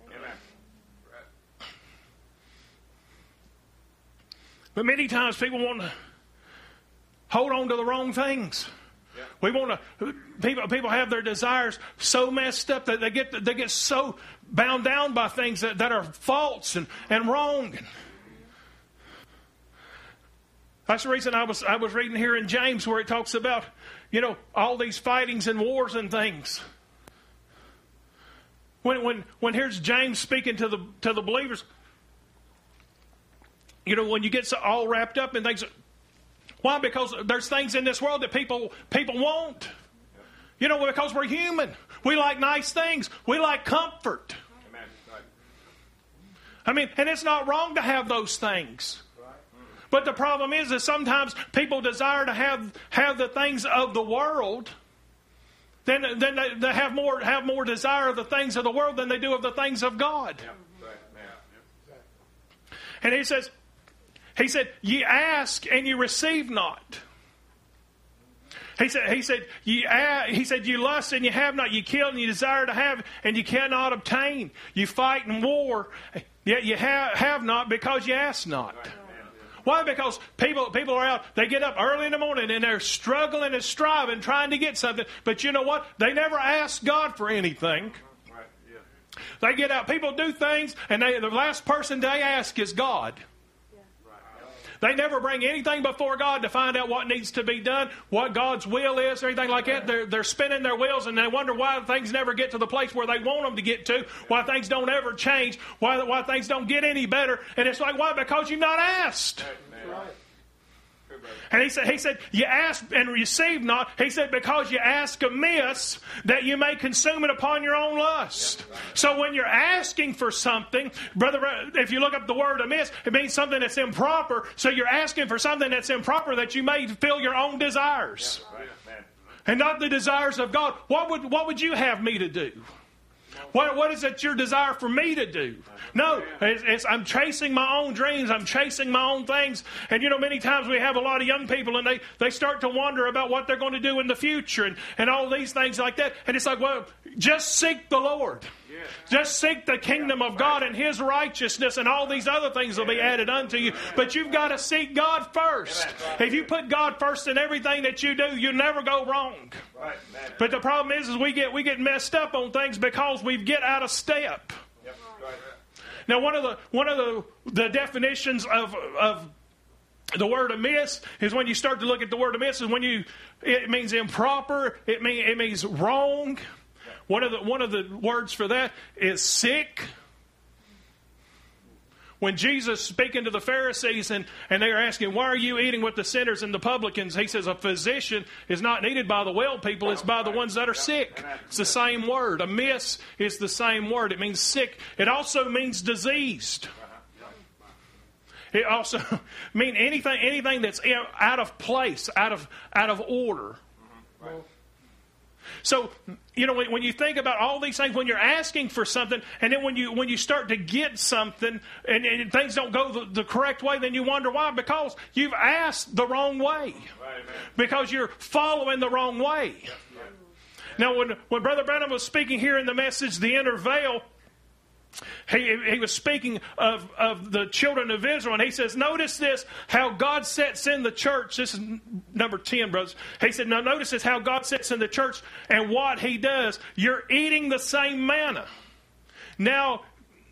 But many times people want to hold on to the wrong things. Yeah. We want to. People have their desires so messed up that they get so bound down by things that are false and wrong. That's the reason I was reading here in James, where it talks about, all these fightings and wars and things. When here's James speaking to the believers, when you get so all wrapped up in things, Why? Because there's things in this world that people want. You know, because we're human. We like nice things. We like comfort. I mean, and it's not wrong to have those things. But the problem is that sometimes people desire to have the things of the world. Then they have more desire of the things of the world than they do of the things of God. And he said, ye ask and you receive not. He said, you lust and you have not. You kill and you desire to have and you cannot obtain. You fight and war, yet you have not because you ask not. Why? Because people are out, they get up early in the morning and they're struggling and striving, trying to get something. But you know what? They never ask God for anything. They get out, people do things, and the last person they ask is God. They never bring anything before God to find out what needs to be done, what God's will is, or anything like that. They're spinning their wheels, and they wonder why things never get to the place where they want them to get to, why things don't ever change, why things don't get any better. And it's like, why? Because you've not asked. And he said, you ask and receive not. He said, because you ask amiss, that you may consume it upon your own lust. So when you're asking for something, brother, if you look up the word amiss, it means something that's improper. So you're asking for something that's improper that you may fill your own desires. And not the desires of God. What would you have me to do? What is it your desire for me to do? No, I'm chasing my own dreams. I'm chasing my own things. And, you know, many times we have a lot of young people and they start to wonder about what they're going to do in the future and all these things like that. And it's like, well, just seek the Lord. Just seek the kingdom of God and His righteousness, and all these other things will be added unto you. But you've got to seek God first. If you put God first in everything that you do, you'll never go wrong. But the problem is we get messed up on things because we get out of step. Now, one of the definitions of the word amiss is, when you start to look at the word amiss, is it means improper. It means wrong. One of the words for that is sick. When Jesus speaking to the Pharisees and they are asking, why are you eating with the sinners and the publicans? He says a physician is not needed by the well people, it's by the ones that are sick. It's the same word. Amiss is the same word. It means sick. It also means diseased. It also means anything that's out of place, out of order. So, you know, when you think about all these things, when you're asking for something, and then when you start to get something, and things don't go the correct way, then you wonder why. Because you've asked the wrong way. Because you're following the wrong way. Now, when Brother Branham was speaking here in the message, The Inner Veil, he was speaking of the children of Israel, and he says, notice this, how God sets in the church. This is number 10, brothers. He said, now notice this, how God sets in the church and what He does. You're eating the same manna. Now,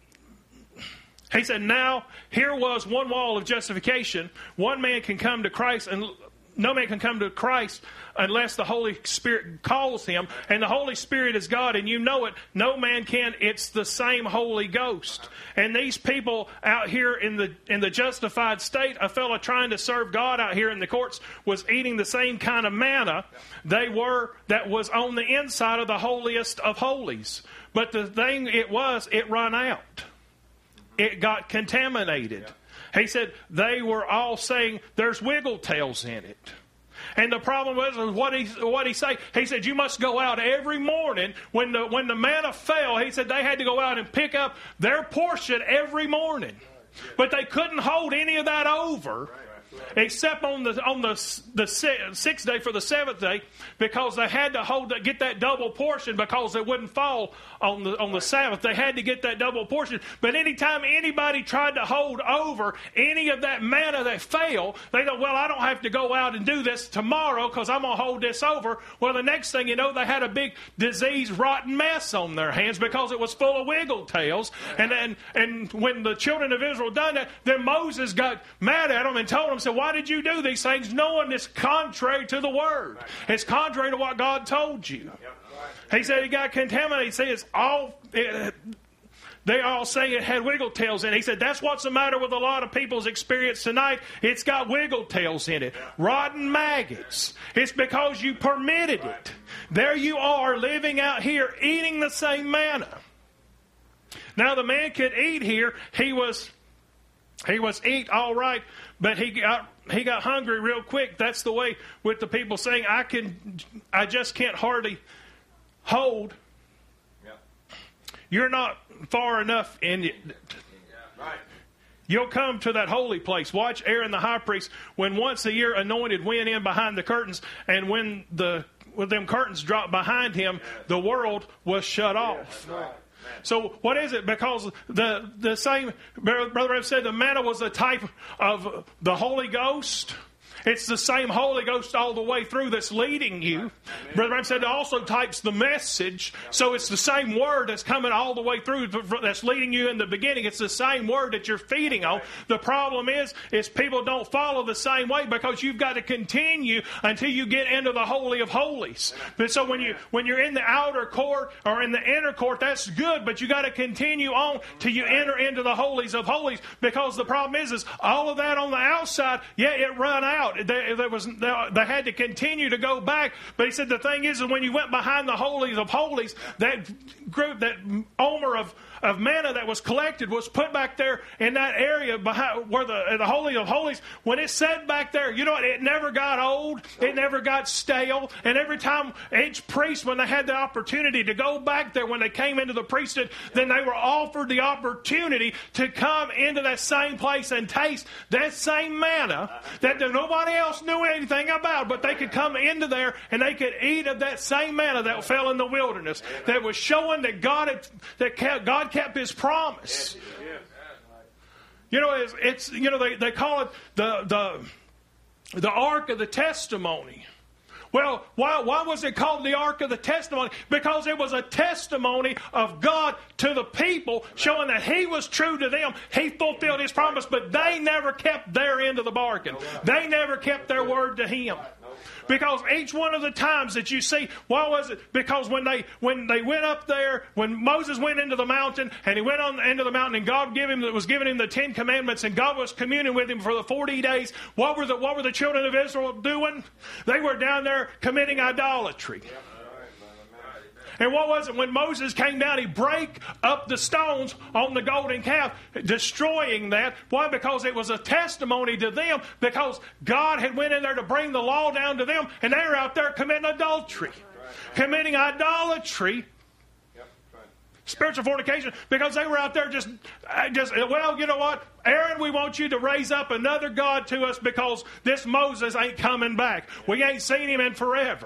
he said, now, here was one wall of justification. One man can come to Christ, and no man can come to Christ unless the Holy Spirit calls him. And the Holy Spirit is God, and you know it. No man can. It's the same Holy Ghost. And these people out here in the justified state, a fellow trying to serve God out here in the courts was eating the same kind of manna that was on the inside of the holiest of holies. But the thing it run out. It got contaminated. He said they were all saying there's wiggle tails in it. And the problem was what he say. He said you must go out every morning when the manna fell. He said they had to go out and pick up their portion every morning, but they couldn't hold any of that over, except on the sixth day for the seventh day, because they had to get that double portion because it wouldn't fall on the Sabbath. They had to get that double portion. But anytime anybody tried to hold over any of that manna that fell, they thought, well, I don't have to go out and do this tomorrow because I'm going to hold this over. Well, the next thing you know, they had a big diseased, rotten mess on their hands because it was full of wiggle tails. And when the children of Israel done that, then Moses got mad at them and told them, said, why did you do these things knowing it's contrary to the Word? It's contrary to what God told you. He said he got contaminated. He said they all say it had wiggle tails in it. He said, that's what's the matter with a lot of people's experience tonight. It's got wiggle tails in it. Rotten maggots. It's because you permitted it. There you are living out here eating the same manna. Now the man could eat here. He was eat all right, but he got hungry real quick. That's the way with the people saying, I just can't hardly hold. You're not far enough in it. Right. You'll come to that holy place. Watch Aaron the high priest, when once a year anointed went in behind the curtains, and when them curtains dropped behind him, the world was shut off. Right. So what is it? Because the same, Brother Branham said, the manna was a type of the Holy Ghost. It's the same Holy Ghost all the way through that's leading you. Brother Branham said it also types the message. So it's the same word that's coming all the way through that's leading you in the beginning. It's the same word that you're feeding on. The problem is people don't follow the same way because you've got to continue until you get into the Holy of Holies. But so when you're in the outer court or in the inner court, that's good, but you got to continue on till you enter into the Holies of Holies, because the problem is all of that on the outside, it run out. They had to continue to go back. But he said the thing is when you went behind the Holies of Holies, that group, that omer of manna that was collected was put back there in that area behind where the Holy of Holies. When it sat back there, you know what? It never got old. It never got stale. And every time each priest, when they had the opportunity to go back there, when they came into the priesthood, then they were offered the opportunity to come into that same place and taste that same manna that nobody else knew anything about, but they could come into there and they could eat of that same manna that fell in the wilderness, that was showing that God kept His promise. You know, it's they call it the Ark of the Testimony. Well, why was it called the Ark of the Testimony? Because it was a testimony of God to the people, showing that He was true to them. He fulfilled His promise, but they never kept their end of the bargain. They never kept their word to Him. Because each one of the times that you see, why was it? Because when they went up there, when Moses went into the mountain, and he went on into the mountain, and God was giving him the 10 Commandments, and God was communing with him for the 40 days. What were the children of Israel doing? They were down there committing idolatry. And what was it? When Moses came down, he break up the stones on the golden calf, destroying that. Why? Because it was a testimony to them, because God had went in there to bring the law down to them, and they were out there committing adultery, committing idolatry, spiritual fornication, because they were out there just, well, you know what? Aaron, we want you to raise up another God to us, because this Moses ain't coming back. We ain't seen him in forever.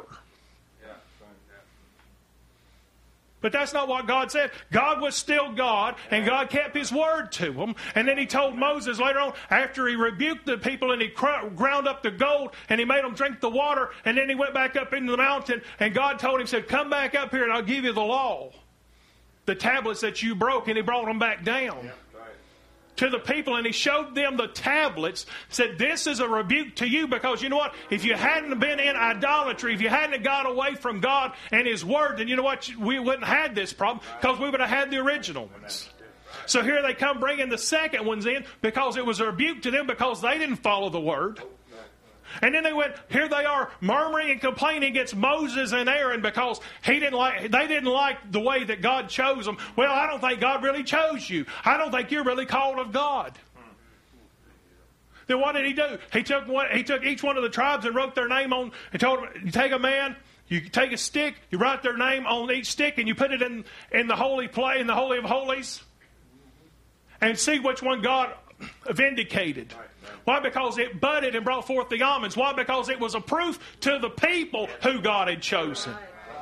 But that's not what God said. God was still God, and God kept His word to them. And then He told Moses later on, after He rebuked the people and He ground up the gold and He made them drink the water, and then He went back up into the mountain, and God told Him, said, come back up here and I'll give you the law, the tablets that you broke, and He brought them back down. To the people, and He showed them the tablets, said, this is a rebuke to you, because you know what? If you hadn't been in idolatry, if you hadn't got away from God and His word, then you know what? We wouldn't have had this problem, because we would have had the original ones. So here they come bringing the second ones in, because it was a rebuke to them, because they didn't follow the word. And then here they are murmuring and complaining against Moses and Aaron, because they didn't like the way that God chose them. Well, I don't think God really chose you. I don't think you're really called of God. Then what did He do? He took each one of the tribes and wrote their name on, and told them, you take a man, you take a stick, you write their name on each stick, and you put it in the holy place, in the Holy of Holies, and see which one God vindicated. Why? Because it budded and brought forth the almonds. Why? Because it was a proof to the people who God had chosen.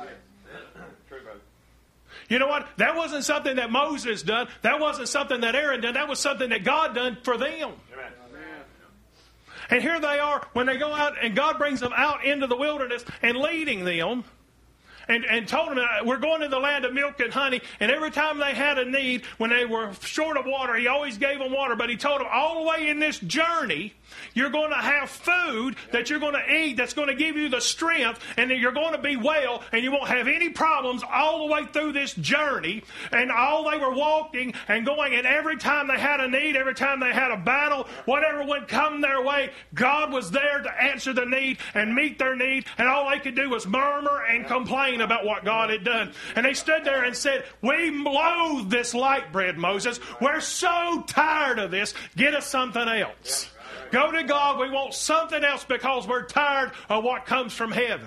You know what? That wasn't something that Moses done. That wasn't something that Aaron done. That was something that God done for them. And here they are when they go out, and God brings them out into the wilderness and leading them. and told them, we're going to the land of milk and honey. And every time they had a need, when they were short of water, he always gave them water. But he told them, all the way in this journey, you're going to have food that you're going to eat that's going to give you the strength, and that you're going to be well, and you won't have any problems all the way through this journey. And all they were walking and going, and every time they had a need, every time they had a battle, whatever would come their way, God was there to answer the need and meet their need, and all they could do was murmur and complain about what God had done. And they stood there and said, we loathe this light bread, Moses. We're so tired of this. Get us something else. Go to God. We want something else because we're tired of what comes from heaven.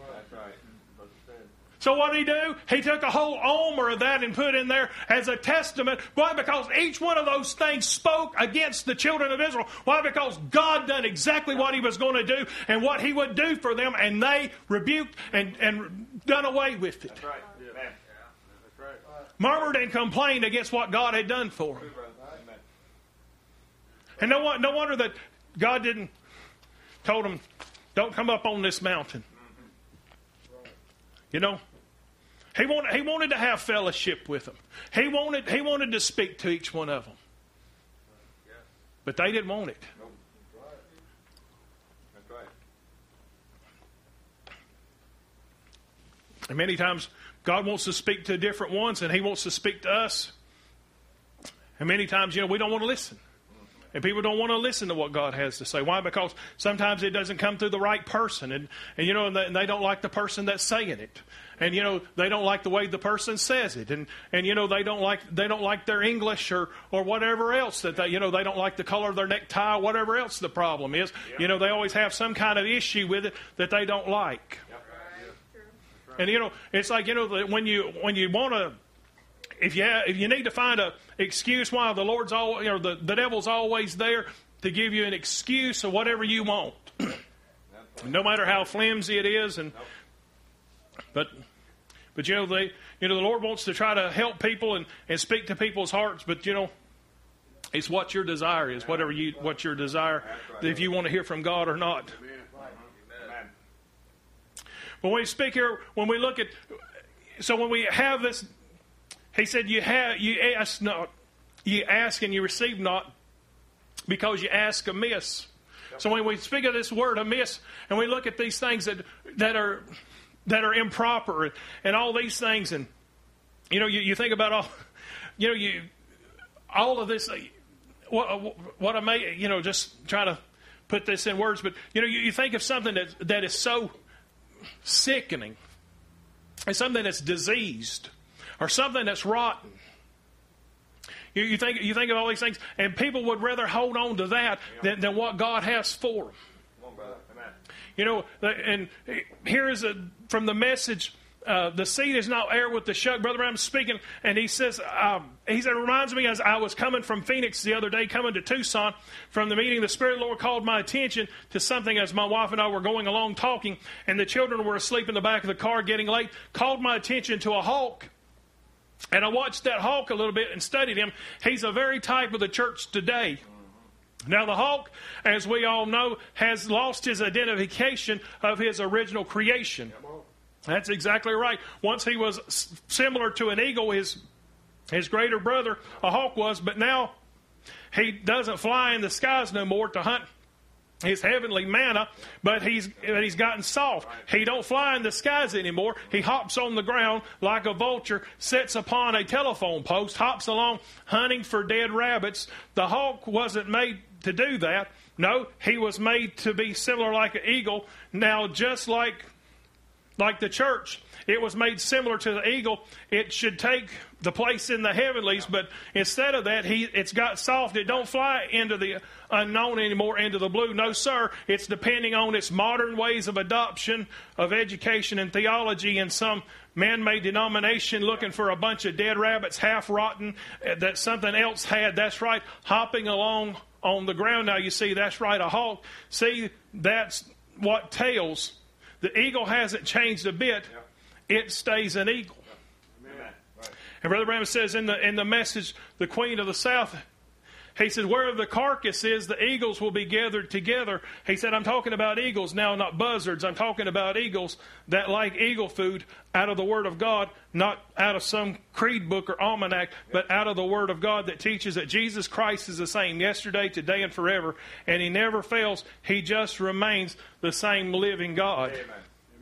So what did he do? He took a whole omer of that and put in there as a testament. Why? Because each one of those things spoke against the children of Israel. Why? Because God done exactly what he was going to do and what he would do for them, and they rebuked and done away with it. That's right. Yeah. That's right. Murmured and complained against what God had done for them. And no wonder that God didn't told them, don't come up on this mountain. You know, he wanted to have fellowship with them. He wanted to speak to each one of them. But they didn't want it. That's right. And many times God wants to speak to different ones, and he wants to speak to us. And many times, we don't want to listen. And people don't want to listen to what God has to say. Why? Because sometimes it doesn't come through the right person. And they don't like the person that's saying it. And, they don't like the way the person says it. And they don't like their English or whatever else that they don't like the color of their necktie, whatever else the problem is. Yep. They always have some kind of issue with it that they don't like. Yep. And, it's like, when you want to, if you need to find a excuse why the Lord's the devil's always there to give you an excuse of whatever you want, no matter how flimsy it is, but the Lord wants to try to help people and speak to people's hearts, but it's what your desire is, what your desire, if you want to hear from God or not. Amen. But when we speak here, when we look at, so when we have this. He said, you ask not, you ask and you receive not, because you ask amiss. So when we speak of this word amiss, and we look at these things that are improper and all these things, and you think about all of this. What I may just try to put this in words, but you think of something that is so sickening, and something that's diseased, or something that's rotten. You think of all these things, and people would rather hold on to that than what God has for them. Come on, brother. Amen. And here is from the Message. The seed is not heir with the shuck. Brother Branham speaking, and he says, it reminds me as I was coming from Phoenix the other day, coming to Tucson from the meeting, the Spirit of the Lord called my attention to something as my wife and I were going along talking, and the children were asleep in the back of the car getting late, called my attention to a hawk. And I watched that hawk a little bit and studied him. He's a very type of the church today. Now, the hawk, as we all know, has lost his identification of his original creation. That's exactly right. Once he was similar to an eagle, his greater brother, a hawk was, but now he doesn't fly in the skies no more to hunt his heavenly manna, but he's gotten soft. He don't fly in the skies anymore. He hops on the ground like a vulture, sits upon a telephone post, hops along hunting for dead rabbits. The hawk wasn't made to do that. No, he was made to be similar like an eagle. Now, just like the church, it was made similar to the eagle. It should take the place in the heavenlies, but instead of that, it's got soft. It don't fly into the unknown anymore, into the blue. No, sir. It's depending on its modern ways of adoption, of education and theology, and some man-made denomination looking for a bunch of dead rabbits, half rotten, that something else had. That's right, hopping along on the ground. Now, you see, that's right, a hawk. See, that's what tails. The eagle hasn't changed a bit. It stays an eagle. Amen. And Brother Branham says in the Message, the Queen of the South He said, where the carcass is, the eagles will be gathered together. He said, I'm talking about eagles now, not buzzards. I'm talking about eagles that like eagle food out of the Word of God, not out of some creed book or almanac, but out of the Word of God that teaches that Jesus Christ is the same yesterday, today, and forever. And He never fails. He just remains the same living God. Amen.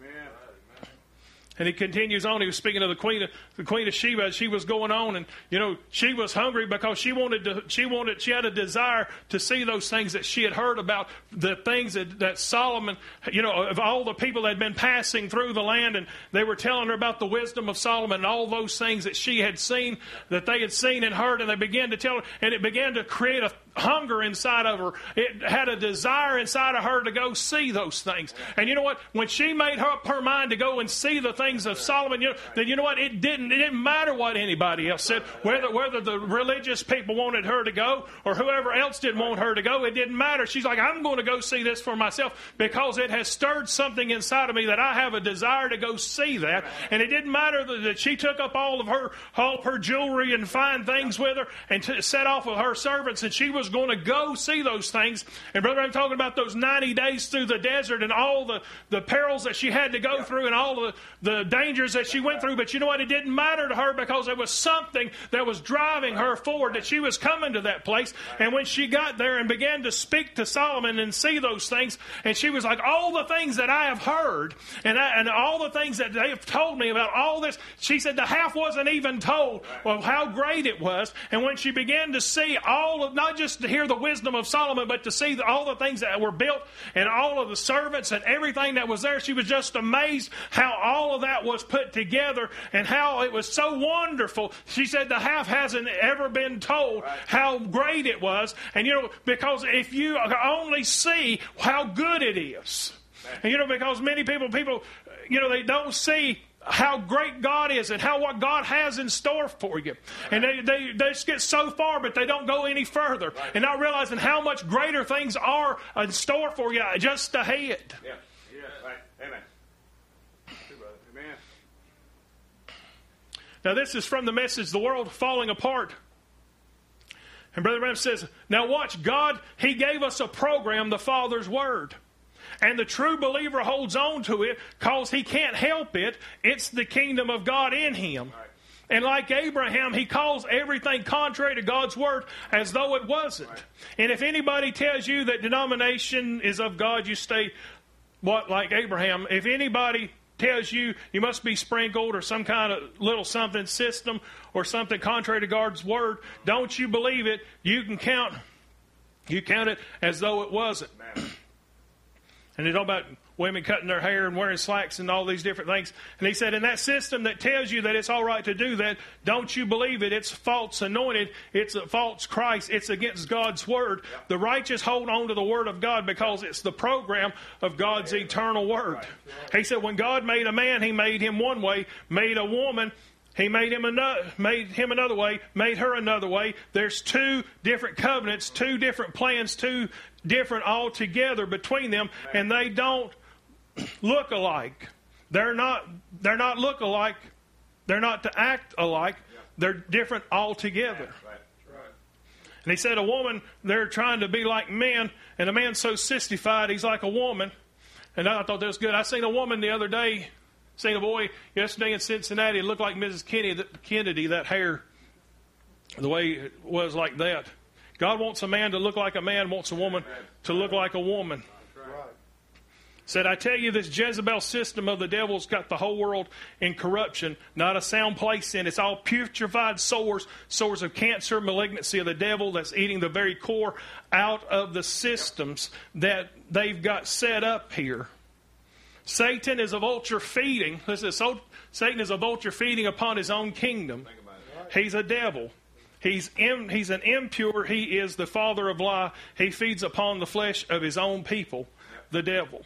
And he continues on. He was speaking of the Queen of Sheba as she was going on, and she was hungry because she had a desire to see those things that she had heard about, the things that Solomon, of all the people that had been passing through the land, and they were telling her about the wisdom of Solomon and all those things that she had seen, that they had seen and heard, and they began to tell her, and it began to create a hunger inside of her. It had a desire inside of her to go see those things. And you know what? When she made up her mind to go and see the things of Solomon, then you know what? It didn't matter what anybody else said. Whether the religious people wanted her to go or whoever else didn't want her to go, it didn't matter. She's like, I'm going to go see this for myself because it has stirred something inside of me that I have a desire to go see that. And it didn't matter that she took up all of her jewelry and fine things with her and set off with her servants, and she was going to go see those things. And brother, I'm talking about those 90 days through the desert and all the perils that she had to go through and all the dangers that she went through. But you know what? It didn't matter to her because there was something that was driving her forward, that she was coming to that place. And when she got there and began to speak to Solomon and see those things, and she was like, all the things that I have heard and all the things that they have told me about all this, she said the half wasn't even told of how great it was. And when she began to see all of, not just to hear the wisdom of Solomon, but to see all the things that were built and all of the servants and everything that was there, she was just amazed how all of that was put together and how it was so wonderful. She said the half hasn't ever been told how great it was. And because if you only see how good it is, and because many people, they don't see how great God is and what God has in store for you. And they just get so far, but they don't go any further. And not realizing how much greater things are in store for you just ahead. Yeah. Right. Amen. Amen. Now this is from the message, The World Falling Apart. And Brother Branham says, now watch, God, He gave us a program, the Father's Word. And the true believer holds on to it because he can't help it. It's the kingdom of God in him. Right. And like Abraham, he calls everything contrary to God's word as though it wasn't. Right. And if anybody tells you that denomination is of God, you stay like Abraham. If anybody tells you you must be sprinkled or some kind of little something system or something contrary to God's word, don't you believe it. You count it as though it wasn't. And they talk about women cutting their hair and wearing slacks and all these different things. And he said, in that system that tells you that it's all right to do that, don't you believe it. It's false anointed. It's a false Christ. It's against God's word. Yep. The righteous hold on to the word of God because it's the program of God's eternal word. Right. He said, when God made a man, He made him one way. Made a woman, He made him another way, made her another way. There's two different covenants, two different plans, two different altogether between them, and they don't look alike. They're not look alike. They're not to act alike. They're different altogether. And he said a woman, they're trying to be like men, and a man's so sissified, he's like a woman. And I thought that was good. I seen a woman the other day, seen a boy yesterday in Cincinnati. It looked like Mrs. Kennedy, that hair, the way it was like that. God wants a man to look like a man, wants a woman to look like a woman. Said, I tell you, this Jezebel system of the devil's got the whole world in corruption, not a sound place in. It's all putrefied sores of cancer, malignancy of the devil that's eating the very core out of the systems that they've got set up here. Satan is a vulture feeding. Satan is a vulture feeding upon his own kingdom. He's a devil. He's an impure. He is the father of lie. He feeds upon the flesh of his own people, the devil.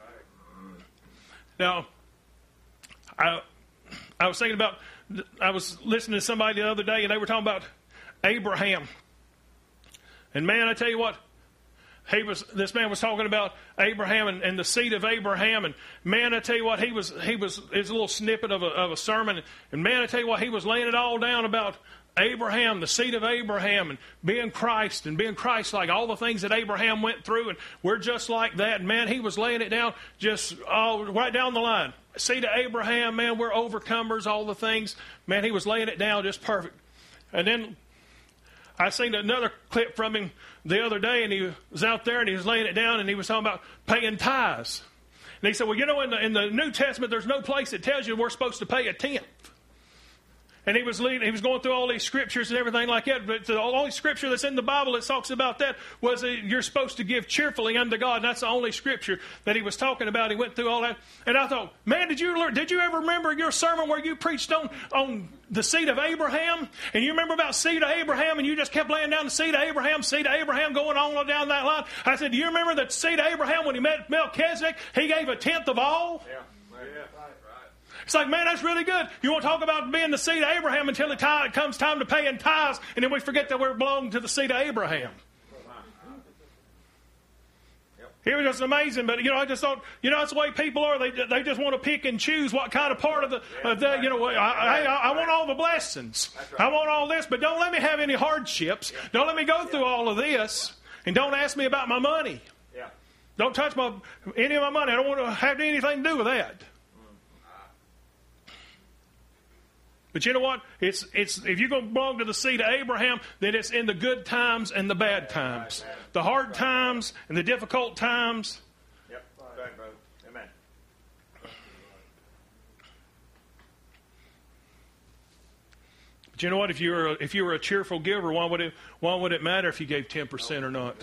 Now, I was thinking about, I was listening to somebody the other day, and they were talking about Abraham. And man, I tell you what, this man was talking about Abraham and the seed of Abraham. And man, I tell you what, it's a little snippet of a sermon. And man, I tell you what, he was laying it all down about Abraham, the seed of Abraham, and being Christ and being Christ-like, all the things that Abraham went through, and we're just like that. And man, he was laying it down just right down the line. Seed of Abraham, man, we're overcomers, all the things. Man, he was laying it down just perfect. And then I seen another clip from him the other day, and he was out there and he was laying it down, and he was talking about paying tithes. And he said, well, you know, in the New Testament, there's no place that tells you we're supposed to pay a tenth. And he was going through all these scriptures and everything like that. But the only scripture that's in the Bible that talks about that was that you're supposed to give cheerfully unto God. And that's the only scripture that he was talking about. He went through all that. And I thought, man, did you ever remember your sermon where you preached on the seed of Abraham? And you remember about seed of Abraham, and you just kept laying down the seed of Abraham, going on down that line. I said, do you remember the seed of Abraham when he met Melchizedek? He gave a tenth of all. Yeah. It's like, man, that's really good. You want to talk about being the seed of Abraham until it comes time to pay in tithes, and then we forget that we belong to the seed of Abraham. It was just amazing, but, you know, I just thought, you know, that's the way people are. They just want to pick and choose what kind of part of the you know, I want all the blessings. I want all this, but don't let me have any hardships. Don't let me go through all of this, and don't ask me about my money. Don't touch any of my money. I don't want to have anything to do with that. But you know what? It's if you're going to belong to the seed of Abraham, then it's in the good times and the bad times. The hard times and the difficult times. Yep. Right, brother. Amen. But you know what? If you were a cheerful giver, why would it matter if you gave 10% or not?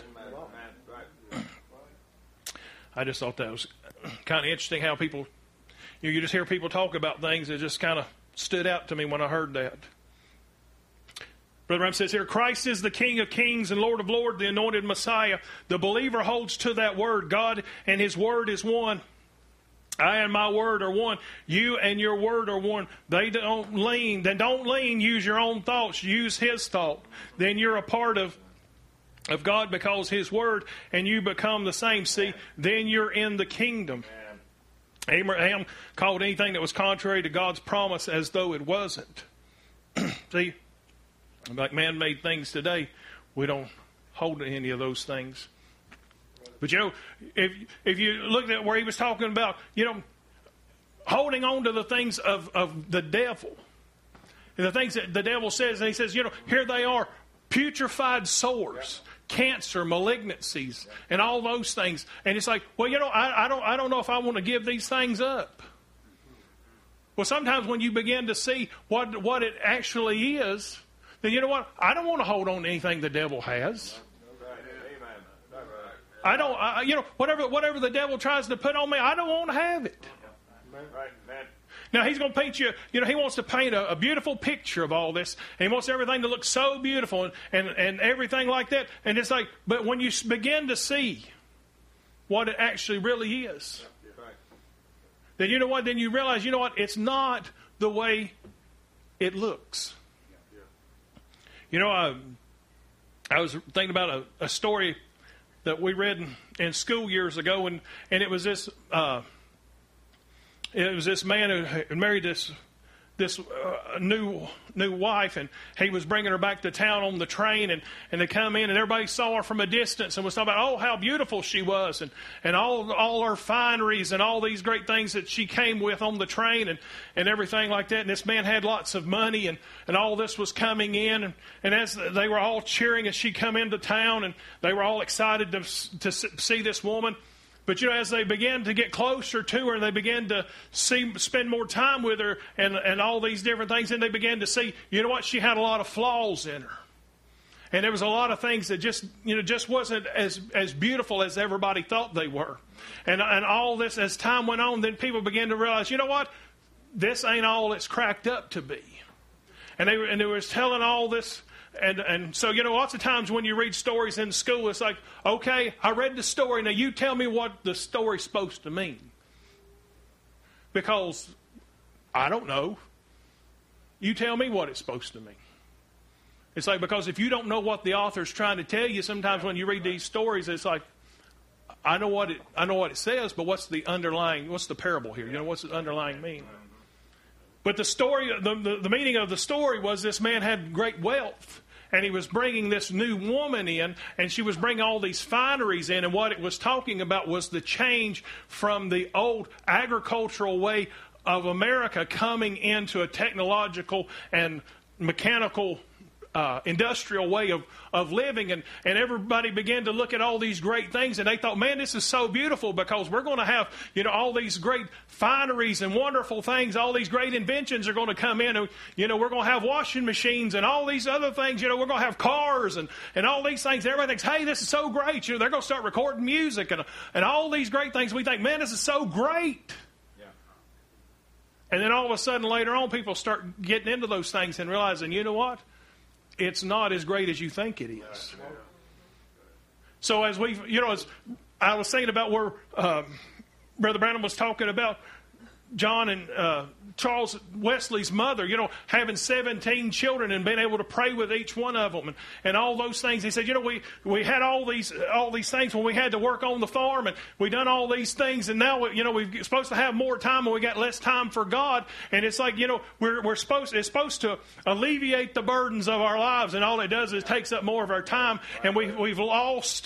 I just thought that was kind of interesting how people, you just hear people talk about things that just kind of stood out to me when I heard that. Brother Ram says here, Christ is the King of kings and Lord of lords, the anointed Messiah. The believer holds to that word. God and his word is one. I and my word are one. You and your word are one. Don't lean, use your own thoughts. Use his thought. Then you're a part of God because his word, and you become the same. See, then you're in the kingdom. Abraham called anything that was contrary to God's promise as though it wasn't. See, like man-made things today, we don't hold to any of those things. But you know, if you look at where he was talking about, you know, holding on to the things of the devil, and the things that the devil says, and he says, you know, here they are, putrefied sores. Cancer, malignancies, and all those things. And it's like, well, you know, I don't know if I want to give these things up. Well, sometimes when you begin to see what it actually is, then you know what? I don't want to hold on to anything the devil has. I don't, you know, whatever the devil tries to put on me, I don't want to have it. Now, he's going to paint you, you know, he wants to paint a beautiful picture of all this. And he wants everything to look so beautiful and everything like that. And it's like, but when you begin to see what it actually really is, then you know what? Then you realize, you know what? It's not the way it looks. You know, I was thinking about a story that we read in school years ago, and it was this... It was this man who had married this new wife, and he was bringing her back to town on the train, and they come in, and everybody saw her from a distance and was talking about, oh, how beautiful she was, and all her fineries and all these great things that she came with on the train and everything like that. And this man had lots of money, and all this was coming in, and as they were all cheering as she come into town, and they were all excited to see this woman. But, you know, as they began to get closer to her, they began to spend more time with her and all these different things, and they began to see, you know what, she had a lot of flaws in her. And there was a lot of things that just wasn't as beautiful as everybody thought they were. And all this, as time went on, then people began to realize, you know what, this ain't all it's cracked up to be. And they was telling all this. And so, you know, lots of times when you read stories in school, it's like, okay, I read the story. Now you tell me what the story's supposed to mean. Because I don't know. You tell me what it's supposed to mean. It's like, because if you don't know what the author's trying to tell you, sometimes when you read these stories, it's like, I know what it says, but what's the parable here? You know, what's the underlying mean? But the story, the meaning of the story was this man had great wealth. And he was bringing this new woman in, and she was bringing all these fineries in. And what it was talking about was the change from the old agricultural way of America coming into a technological and mechanical industrial way of living, and everybody began to look at all these great things, and they thought, man, this is so beautiful because we're going to have, all these great fineries and wonderful things, all these great inventions are going to come in, and, we're going to have washing machines and all these other things, we're going to have cars and all these things. Everybody thinks, hey, this is so great. They're going to start recording music and all these great things. We think, man, this is so great. Yeah. And then all of a sudden later on, people start getting into those things and realizing, you know what? It's not as great as you think it is. So as as I was saying about where Brother Branham was talking about John and Charles Wesley's mother, having 17 children and being able to pray with each one of them and all those things. He said, we had all these things when we had to work on the farm, and we done all these things, and now we're supposed to have more time and we got less time for God. And it's like it's supposed to alleviate the burdens of our lives, and all it does is takes up more of our time, and we've lost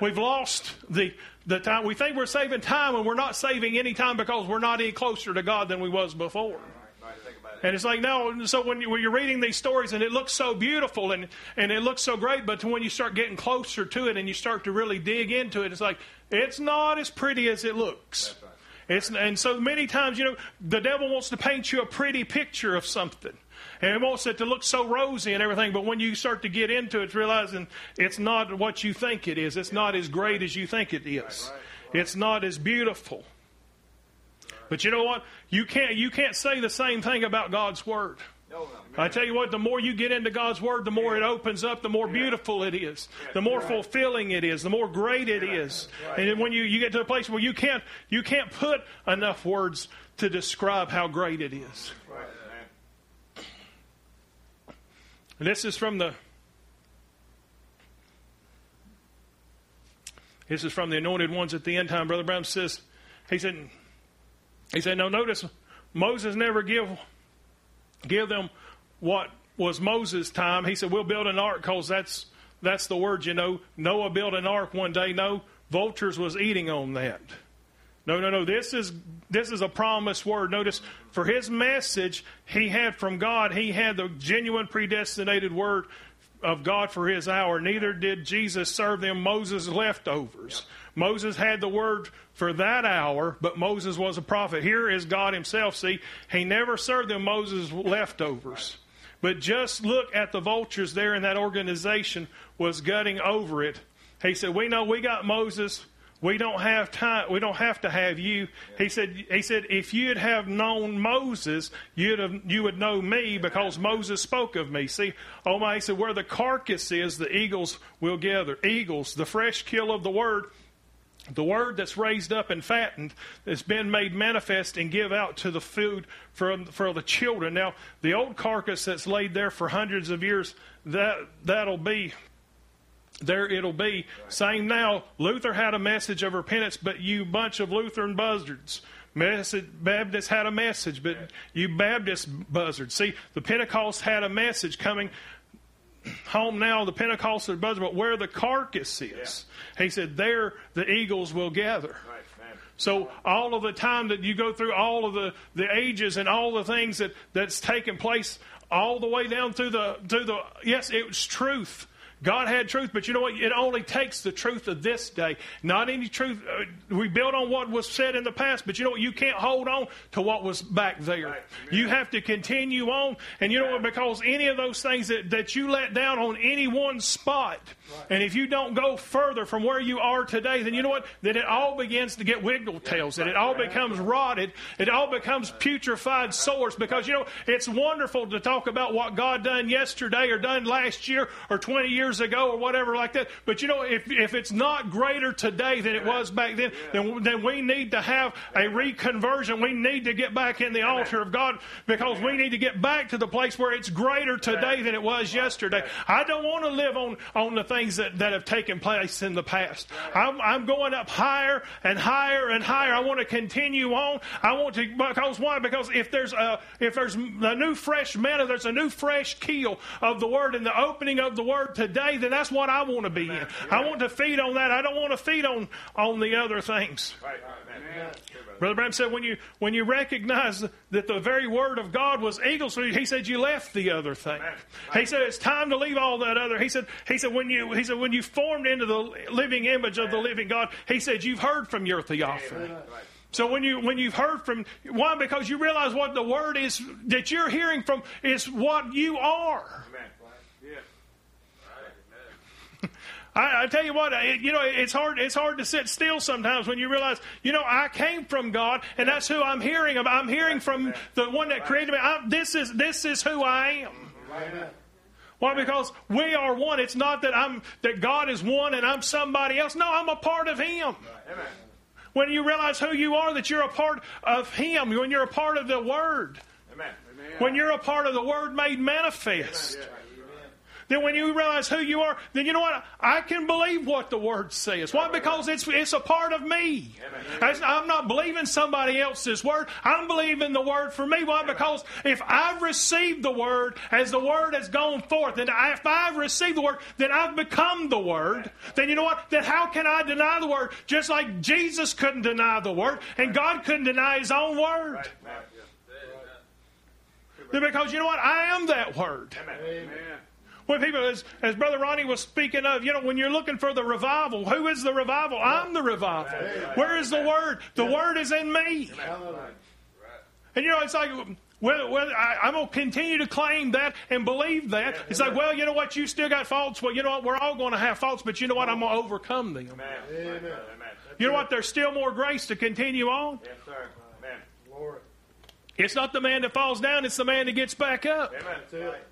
the time. We think we're saving time, and we're not saving any time because we're not any closer to God than we was before. And it's like, no, so when you're reading these stories and it looks so beautiful and it looks so great, but when you start getting closer to it and you start to really dig into it, it's like, it's not as pretty as it looks. And so many times, the devil wants to paint you a pretty picture of something. And he wants it to look so rosy and everything, but when you start to get into it, realizing it's not what you think it is. It's not as great as you think it is. It's not as beautiful. But you know what? You can't say the same thing about God's Word. I tell you what, the more you get into God's Word, the more it opens up, the more beautiful it is, the more fulfilling it is, the more great it is. And then when you get to a place where you can't put enough words to describe how great it is. And this is from the Anointed Ones at the End Time. Brother Brown says, he said, no, notice Moses never give them what was Moses' time. He said, we'll build an ark because that's the word, Noah built an ark one day. No, vultures was eating on that. No. This is a promised word. Notice, for his message he had from God, he had the genuine predestinated word of God for his hour. Neither did Jesus serve them Moses' leftovers. Moses had the word for that hour, but Moses was a prophet. Here is God himself. See, he never served them Moses' leftovers. But just look at the vultures there in that organization was gutting over it. He said, we know we got Moses. We don't have time. We don't have to have you. He said, if you'd have known Moses, you would know me because Moses spoke of me. See, he said, where the carcass is, the eagles will gather. Eagles, the fresh kill of the word that's raised up and fattened, that's been made manifest and give out to the food for the children. Now, the old carcass that's laid there for hundreds of years, that'll be. There it'll be. Same now. Luther had a message of repentance, but you bunch of Lutheran buzzards. Baptists had a message, but you Baptist buzzards. See, the Pentecost had a message coming home now. The Pentecost are buzzards, but where the carcass is, he said, there the eagles will gather. So all of the time that you go through all of the ages and all the things that's taken place all the way down through the yes, it was truth. God had truth, but you know what? It only takes the truth of this day. Not any truth. We build on what was said in the past, but you know what? You can't hold on to what was back there. Right. You have to continue on. And you know what? Because any of those things that you let down on any one spot, right. And if you don't go further from where you are today, then you know what? Then it all begins to get wiggle tails, and it all becomes rotted. It all becomes putrefied sores, because you know, it's wonderful to talk about what God done yesterday or done last year or 20 years years ago or whatever like that. But you know, if it's not greater today than it was back then, then we need to have a reconversion. We need to get back in the altar of God, because we need to get back to the place where it's greater today than it was yesterday. I don't want to live on the things that have taken place in the past. I'm going up higher and higher and higher. I want to continue on. I want to, because why? Because if there's a new fresh manna, there's a new fresh keel of the Word and the opening of the Word today, then that's what I want to be in. I want to feed on that. I don't want to feed on the other things. Brother Branham said when you recognize that the very Word of God was eagles, he said you left the other thing. He said it's time to leave all that other. He said when you formed into the living image of the living God, he said you've heard from your theophany. So when you've heard from, why? Because you realize what the Word is that you're hearing from is what you are. I tell you what, it's hard to sit still sometimes when you realize, I came from God, and that's who I'm hearing about. I'm hearing from the one that created me. This is who I am. Why? Because we are one. It's not that God is one and I'm somebody else. No, I'm a part of Him. When you realize who you are, that you're a part of Him, when you're a part of the Word, when you're a part of the Word made manifest. Then when you realize who you are, then you know what? I can believe what the Word says. Why? Because it's a part of me. I'm not believing somebody else's Word. I'm believing the Word for me. Why? Because if I've received the Word as the Word has gone forth, and if I've received the Word, then I've become the Word. Then you know what? Then how can I deny the Word? Just like Jesus couldn't deny the Word, and God couldn't deny His own Word. Because you know what? I am that Word. Amen. When people, as Brother Ronnie was speaking of, when you're looking for the revival, who is the revival? I'm the revival. Where is the Word? The Word is in me. And it's like, I'm going to continue to claim that and believe that. It's like, well, you know what? You still got faults. Well, you know what? We're all going to have faults, but you know what? I'm going to overcome them. Amen. You know what? There's still more grace to continue on. Yes, sir. Amen. Lord. It's not the man that falls down. It's the man that gets back up. Amen. That's it.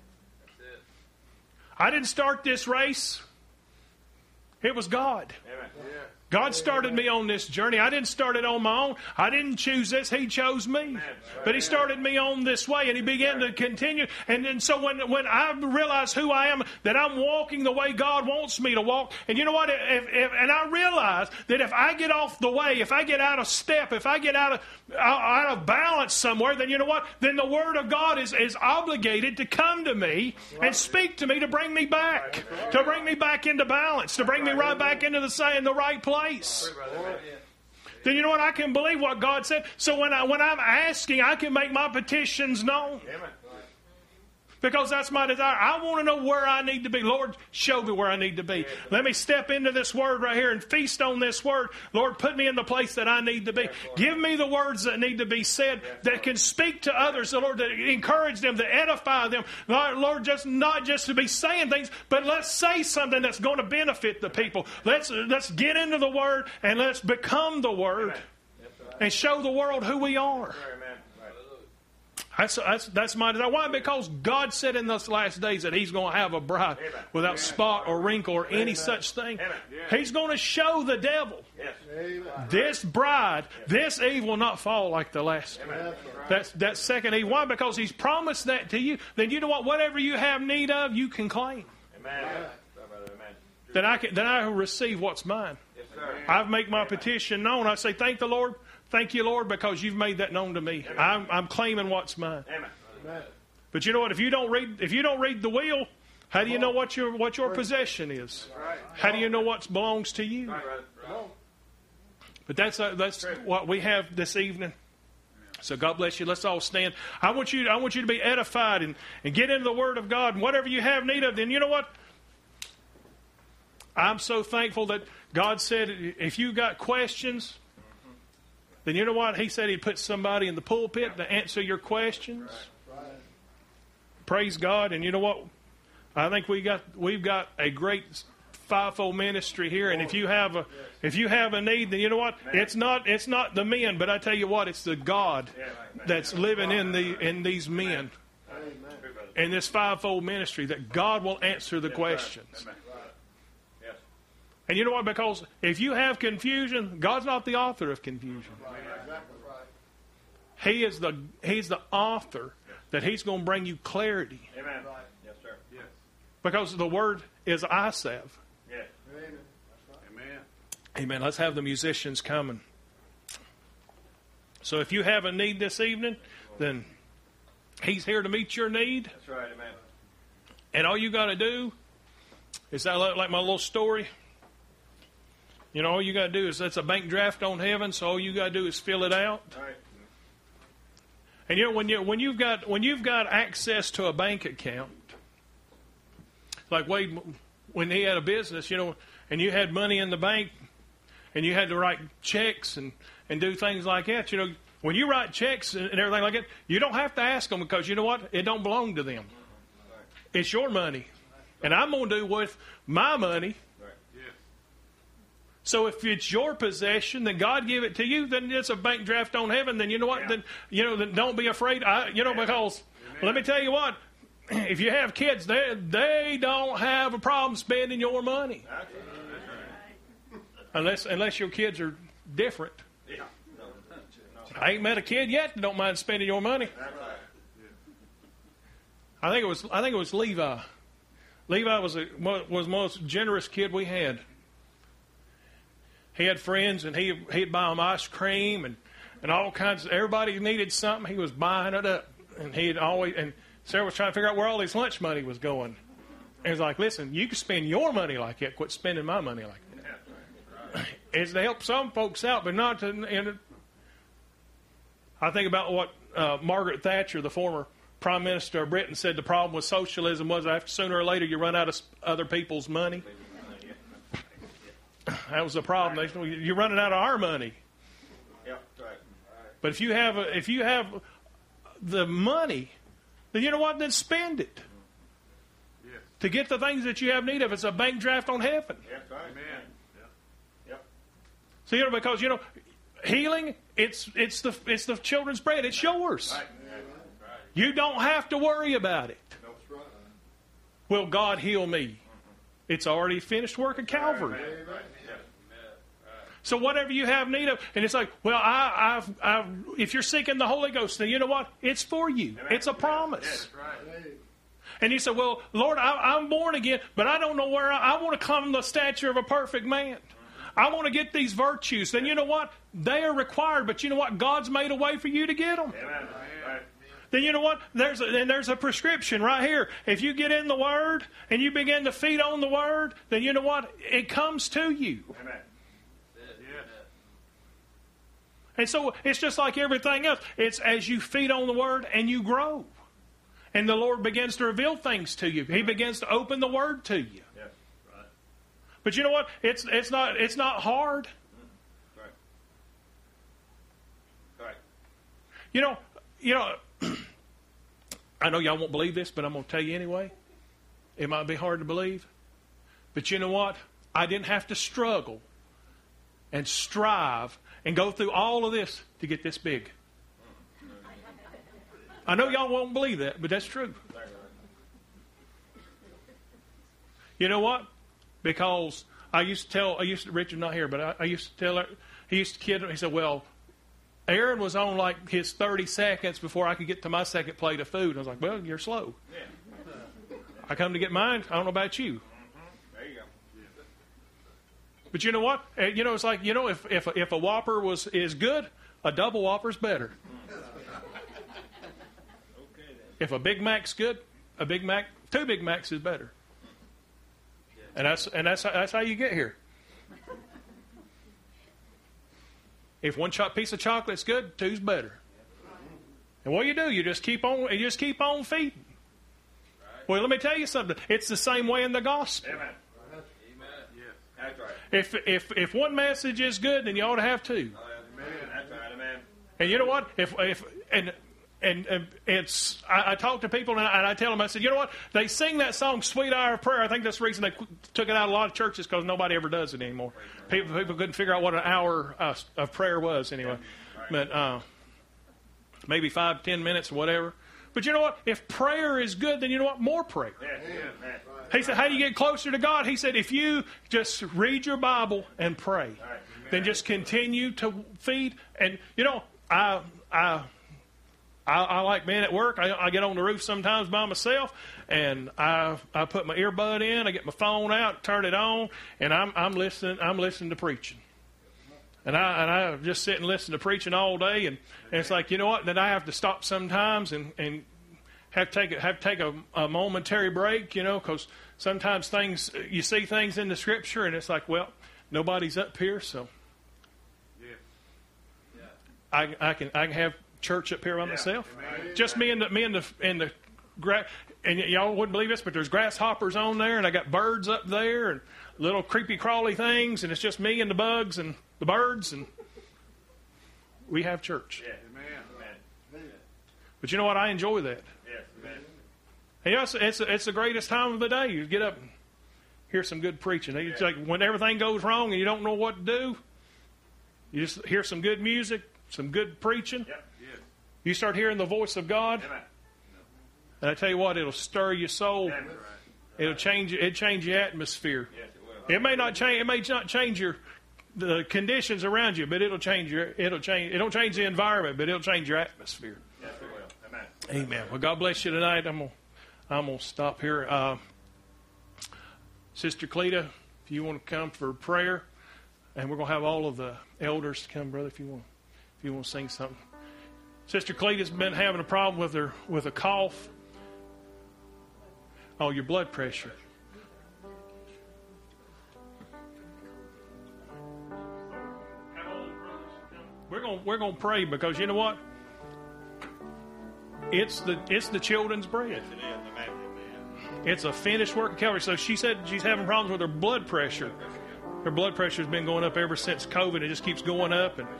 I didn't start this race. It was God. Amen. God started me on this journey. I didn't start it on my own. I didn't choose this. He chose me. But He started me on this way, and He began to continue. And then so when I realize who I am, that I'm walking the way God wants me to walk, and you know what? And I realize that if I get off the way, if I get out of step, if I get out of balance somewhere, then you know what? Then the Word of God is obligated to come to me and speak to me to bring me back, to bring me back into balance, to bring me right back into the right place. Then you know what? I can believe what God said. So when I'm asking, I can make my petitions known. Because that's my desire. I want to know where I need to be. Lord, show me where I need to be. Let me step into this Word right here and feast on this Word. Lord, put me in the place that I need to be. Give me the words that need to be said that can speak to others. Lord, to encourage them, to edify them. Lord, not just to be saying things, but let's say something that's going to benefit the people. Let's get into the Word and let's become the Word and show the world who we are. That's my desire. Why? Because God said in those last days that He's going to have a bride without spot or wrinkle or any such thing. He's going to show the devil this bride, this Eve will not fall like the last. That second Eve. Why? Because He's promised that to you. Then you know what? Whatever you have need of, you can claim. Then I receive what's mine. I make my petition known. I say, thank the Lord. Thank you, Lord, because you've made that known to me. I'm claiming what's mine. Amen. But you know what? If you don't read the will, how do you know what your possession is? How do you know what belongs to you? But that's what we have this evening. So God bless you. Let's all stand. I want you to be edified and get into the Word of God. And whatever you have need of, then you know what? I'm so thankful that God said, if you got questions, then you know what? He said He'd put somebody in the pulpit to answer your questions. Right. Praise God. And you know what? I think we've got a great fivefold ministry here. And if you have a need, then you know what? It's not the men, but I tell you what, it's the God that's living in these men. In this fivefold ministry, that God will answer the questions. And you know what? Because if you have confusion, God's not the author of confusion. He's the author that He's going to bring you clarity. Amen. Yes, sir. Yes. Because the word is Isav. Yes. Amen. Amen. Let's have the musicians coming. So if you have a need this evening, then He's here to meet your need. That's right. Amen. And all you got to do is that like my little story. You know, all you got to do is that's a bank draft on heaven. So all you got to do is fill it out. All right. And you know when you've got access to a bank account, like Wade when he had a business, you know, and you had money in the bank, and you had to write checks and do things like that. You know, when you write checks and everything like that, you don't have to ask them because you know what? It don't belong to them. It's your money, and I'm going to do with my money. So if it's your possession, then God give it to you. Then it's a bank draft on heaven. Then you know what? Then then don't be afraid. Because let me tell you what. If you have kids, they don't have a problem spending your money, unless your kids are different. Yeah. I ain't met a kid yet that don't mind spending your money. I think it was Levi. Levi was the most generous kid we had. He had friends, and he'd buy them ice cream and all kinds. Everybody needed something, he was buying it up, and and Sarah was trying to figure out where all his lunch money was going. And he was like, "Listen, you can spend your money like that. Quit spending my money like that." It's to help some folks out, but not to. I think about what Margaret Thatcher, the former Prime Minister of Britain, said the problem with socialism was after sooner or later you run out of other people's money. That was the problem. You're running out of our money. Yeah, right. But if you have the money, then you know what? Then spend it to get the things that you have need of. It's a bank draft on heaven. Yes, right. Amen. Yep. So because healing, it's the children's bread. It's yours. Right. You don't have to worry about it. Will God heal me? It's already finished work at Calvary. So whatever you have need of, and it's like, well, if you're seeking the Holy Ghost, then you know what? It's for you. It's a promise. And you say, well, Lord, I'm born again, but I don't know where I want to come to the stature of a perfect man. I want to get these virtues. Then you know what? They are required, but you know what? God's made a way for you to get them. Amen. Right. Then you know what? There's a prescription right here. If you get in the Word and you begin to feed on the Word, then you know what? It comes to you. Amen. And so it's just like everything else. It's as you feed on the Word and you grow. And the Lord begins to reveal things to you. He begins to open the Word to you. Yes. Right. But you know what? It's not hard. Right. Right. You know, I know y'all won't believe this, but I'm going to tell you anyway. It might be hard to believe. But you know what? I didn't have to struggle and strive and go through all of this to get this big. I know y'all won't believe that, but that's true. You know what? Because Richard's not here, but I used to tell her, he used to kid him, he said, well, Aaron was on like his 30 seconds before I could get to my second plate of food. And I was like, well, you're slow. Yeah. I come to get mine. I don't know about you. There you go. But you know what? It's like, if a Whopper is good, a double Whopper's better. If a Big Mac's good, two Big Macs is better. And that's how you get here. If one piece of chocolate's good, two's better. And what do? You just keep on feeding. Well, let me tell you something. It's the same way in the gospel. Amen. That's right. If one message is good, then you ought to have two. Amen. That's right. Amen. And you know what? I talk to people and I tell them, I said, you know what? They sing that song, Sweet Hour of Prayer. I think that's the reason they took it out of a lot of churches, because nobody ever does it anymore. People couldn't figure out what an hour of prayer was anyway. But maybe 5-10 minutes or whatever. But you know what? If prayer is good, then you know what? More prayer. He said, how do you get closer to God? He said, if you just read your Bible and pray, then just continue to feed. And, you know, I like being at work. I get on the roof sometimes by myself, and I put my earbud in. I get my phone out, turn it on, and I'm listening. I'm listening to preaching, and I just sit and listen to preaching all day. And it's like, you know what? Then I have to stop sometimes and have to take a momentary break. You know, because sometimes you see things in the Scripture, and it's like, well, nobody's up here, so I can have church up here by myself. Just me and the and y'all wouldn't believe this, but there's grasshoppers on there, and I got birds up there and little creepy crawly things, and it's just me and the bugs and the birds, and we have church. But you know what? I enjoy that. And yes, it's the greatest time of the day. You get up and hear some good preaching. It's like when everything goes wrong and you don't know what to do, you just hear some good music, some good preaching. You start hearing the voice of God, and I tell you what, it'll stir your soul. It'll change your atmosphere. It may not change the conditions around you, but it'll change the environment, but it'll change your atmosphere. Amen. Well, God bless you tonight. I'm gonna stop here. Sister Cleta, if you want to come for prayer, and we're gonna have all of the elders to come, brother. If you want to sing something. Sister Cleta's been having a problem with a cough. Oh, your blood pressure. We're gonna pray, because you know what? It's the children's bread. It's a finished work of Calvary. So she said she's having problems with her blood pressure. Her blood pressure has been going up ever since COVID. It just keeps going up, and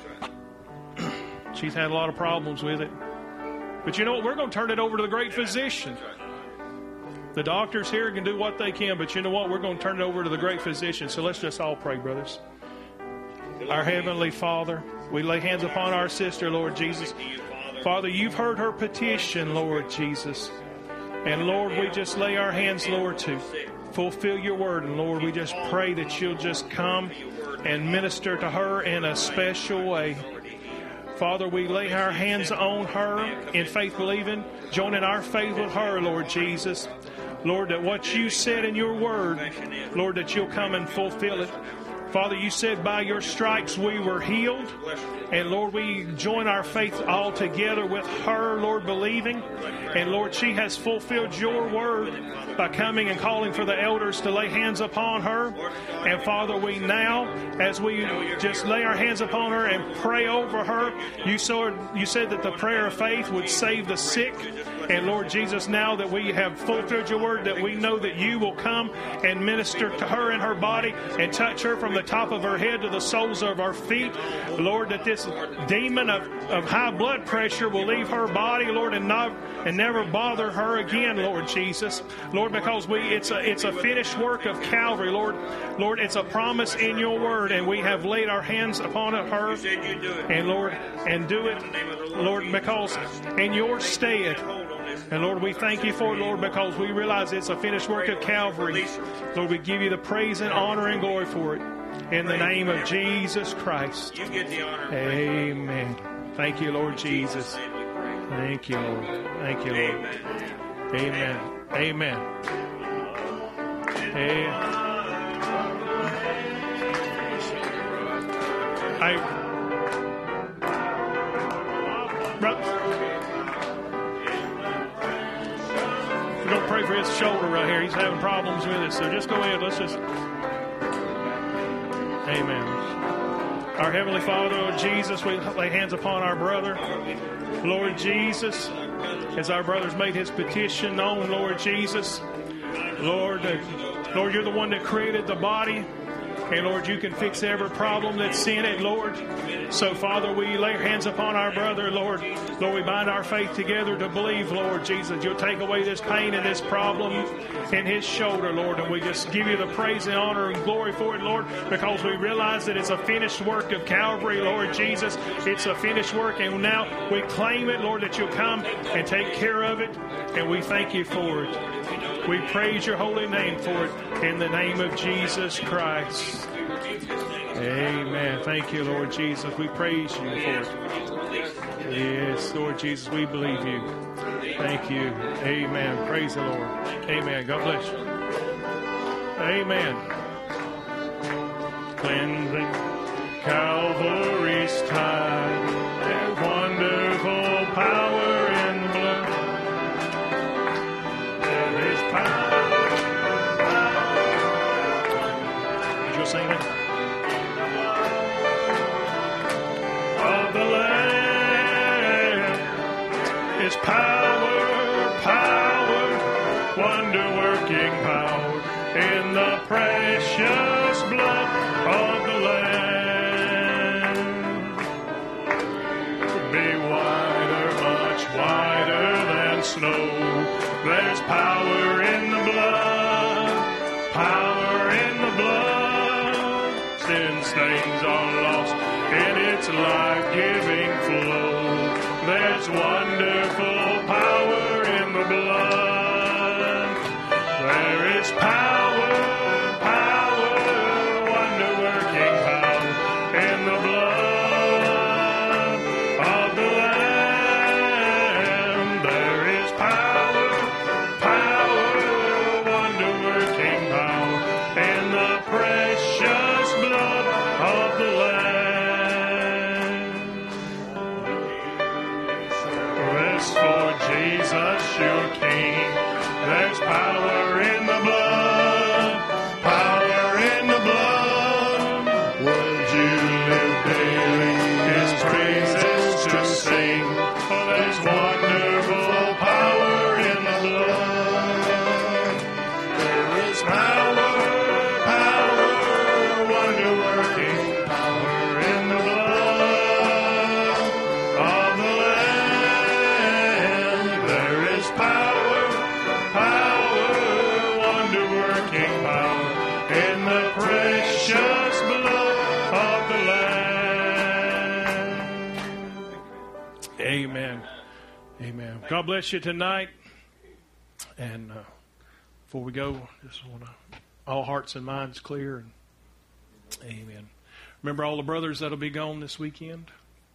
she's had a lot of problems with it. But you know what? We're going to turn it over to the great physician. The doctors here can do what they can, but you know what? We're going to turn it over to the great physician. So let's just all pray, brothers. Our Heavenly Father, we lay hands upon our sister, Lord Jesus. Father, you've heard her petition, Lord Jesus. And Lord, we just lay our hands, Lord, to fulfill your word. And Lord, we just pray that you'll just come and minister to her in a special way. Father, we lay our hands on her in faith believing, joining our faith with her, Lord Jesus. Lord, that what you said in your word, Lord, that you'll come and fulfill it. Father, you said by your stripes we were healed. And Lord, we join our faith all together with her, Lord, believing. And Lord, she has fulfilled your word by coming and calling for the elders to lay hands upon her. And Father, we now, as we just lay our hands upon her and pray over her, you said that the prayer of faith would save the sick. And Lord Jesus, now that we have fulfilled your word, that we know that you will come and minister to her in her body and touch her from the top of her head to the soles of her feet. Lord, that this demon of high blood pressure will leave her body, Lord, and never bother her again, Lord Jesus. Lord, because it's a finished work of Calvary, Lord. Lord, it's a promise in your word, and we have laid our hands upon her. And Lord, and do it, Lord, because in your stead. And Lord, we thank you for it, Lord, because we realize it's a finished work of Calvary. Lord, we give you the praise and honor and glory for it. In the name of Jesus Christ. You get the honor. Amen. Thank you, Lord Jesus. Thank you, Lord. Thank you, Lord. Amen. Amen. We're going to pray for his shoulder right here. He's having problems with it. So just go ahead. Let's just... Amen. Our Heavenly Father, Lord Jesus, we lay hands upon our brother. Lord Jesus, as our brother's made his petition known, Lord Jesus, Lord, you're the one that created the body. And Lord, you can fix every problem that's in it, Lord. So Father, we lay our hands upon our brother, Lord. Lord, we bind our faith together to believe, Lord Jesus, you'll take away this pain and this problem in his shoulder, Lord. And we just give you the praise and honor and glory for it, Lord, because we realize that it's a finished work of Calvary, Lord Jesus. It's a finished work, and now we claim it, Lord, that you'll come and take care of it, and we thank you for it. We praise your holy name for it in the name of Jesus Christ. Amen. Thank you, Lord Jesus. We praise you for it. Yes, Lord Jesus, we believe you. Thank you. Amen. Praise the Lord. Amen. God bless you. Amen. Cleansing Calvary's tide, that wonderful power in the blood. There is power. Did you sing it? Of the Lamb is power, power, wonder-working power in the precious blood of the Lamb. Be whiter, much whiter than snow. There's power in the blood, power in the blood. Sin stains are lost in its life-giving flow. There's wonderful power in the blood. There is power, power, wonder-working power in the blood of the Lamb. There is power, power, wonder-working power in the precious blood of the Lamb. For Jesus, your King, there's power in the blood, power in the blood. Would you live daily his praises to sing? For there's wonderful power in the blood. There is power, power, wonder-working power in the blood of the Lamb. Power, power, wonder-working power in the precious blood of the Lamb. Amen. Amen. God bless you tonight. And before we go, just want to all hearts and minds clear. And amen. Remember all the brothers that'll be gone this weekend,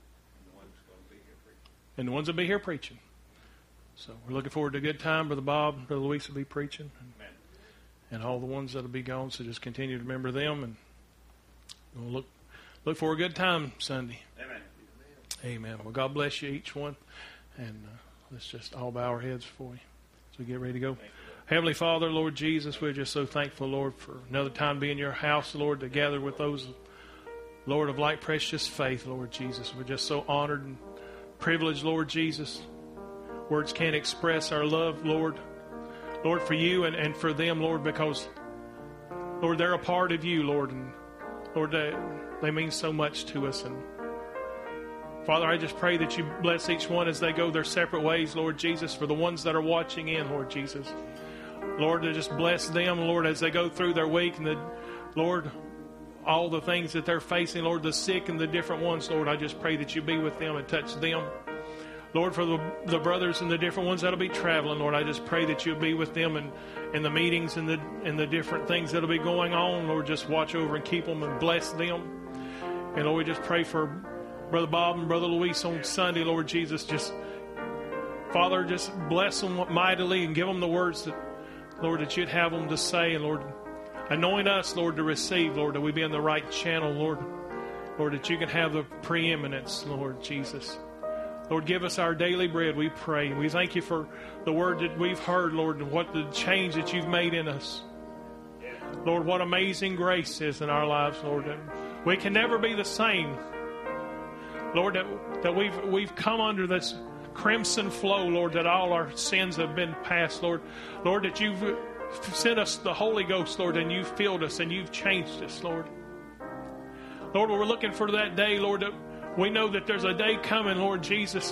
and the ones that'll be here preaching. So we're looking forward to a good time. Brother Bob, Brother Luis will be preaching. And all the ones that will be gone. So just continue to remember them. And we'll look for a good time Sunday. Amen. Amen. Well, God bless you, each one. And let's just all bow our heads before we, as we get ready to go. Heavenly Father, Lord Jesus, we're just so thankful, Lord, for another time to be in your house, Lord, to gather with those, Lord, of like precious faith, Lord Jesus. We're just so honored and privileged, Lord Jesus. Words can't express our love, Lord. Lord, for you and for them, Lord, because, Lord, they're a part of you, Lord. And, Lord, they mean so much to us. And, Father, I just pray that you bless each one as they go their separate ways, Lord Jesus, for the ones that are watching in, Lord Jesus. Lord, to just bless them, Lord, as they go through their week. And, Lord, all the things that they're facing, Lord, the sick and the different ones, Lord, I just pray that you be with them and touch them. Lord, for the brothers and the different ones that'll be traveling, Lord, I just pray that you'll be with them in the meetings and the different things that'll be going on. Lord, just watch over and keep them and bless them. And Lord, we just pray for Brother Bob and Brother Luis on Sunday, Lord Jesus. Just, Father, just bless them mightily and give them the words that, Lord, that you'd have them to say. And Lord, anoint us, Lord, to receive, Lord, that we be in the right channel, Lord. Lord, that you can have the preeminence, Lord Jesus. Lord, give us our daily bread, we pray. We thank you for the word that we've heard, Lord, and what the change that you've made in us. Lord, what amazing grace is in our lives, Lord. And we can never be the same. Lord, that we've come under this crimson flow, Lord, that all our sins have been passed, Lord. Lord, that you've sent us the Holy Ghost, Lord, and you've filled us and you've changed us, Lord. Lord, we're looking for that day, Lord, that we know that there's a day coming, Lord Jesus.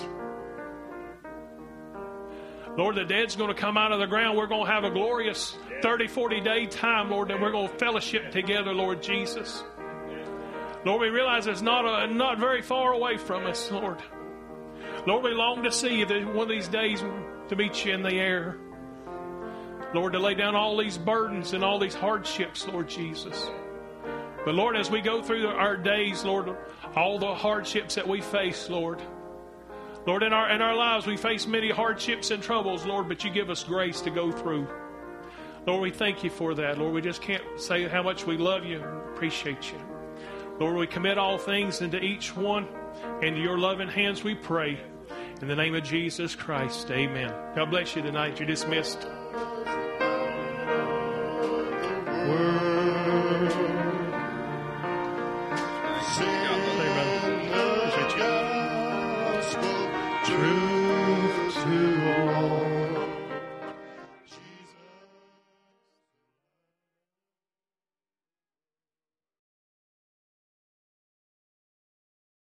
Lord, the dead's going to come out of the ground. We're going to have a glorious 30, 40-day time, Lord, that we're going to fellowship together, Lord Jesus. Lord, we realize it's not very far away from us, Lord. Lord, we long to see you one of these days to meet you in the air. Lord, to lay down all these burdens and all these hardships, Lord Jesus. But Lord, as we go through our days, Lord, all the hardships that we face, Lord. Lord, in our lives we face many hardships and troubles, Lord, but you give us grace to go through. Lord, we thank you for that. Lord, we just can't say how much we love you and appreciate you. Lord, we commit all things into each one. Into your loving hands we pray. In the name of Jesus Christ, amen. God bless you tonight. You're dismissed. True.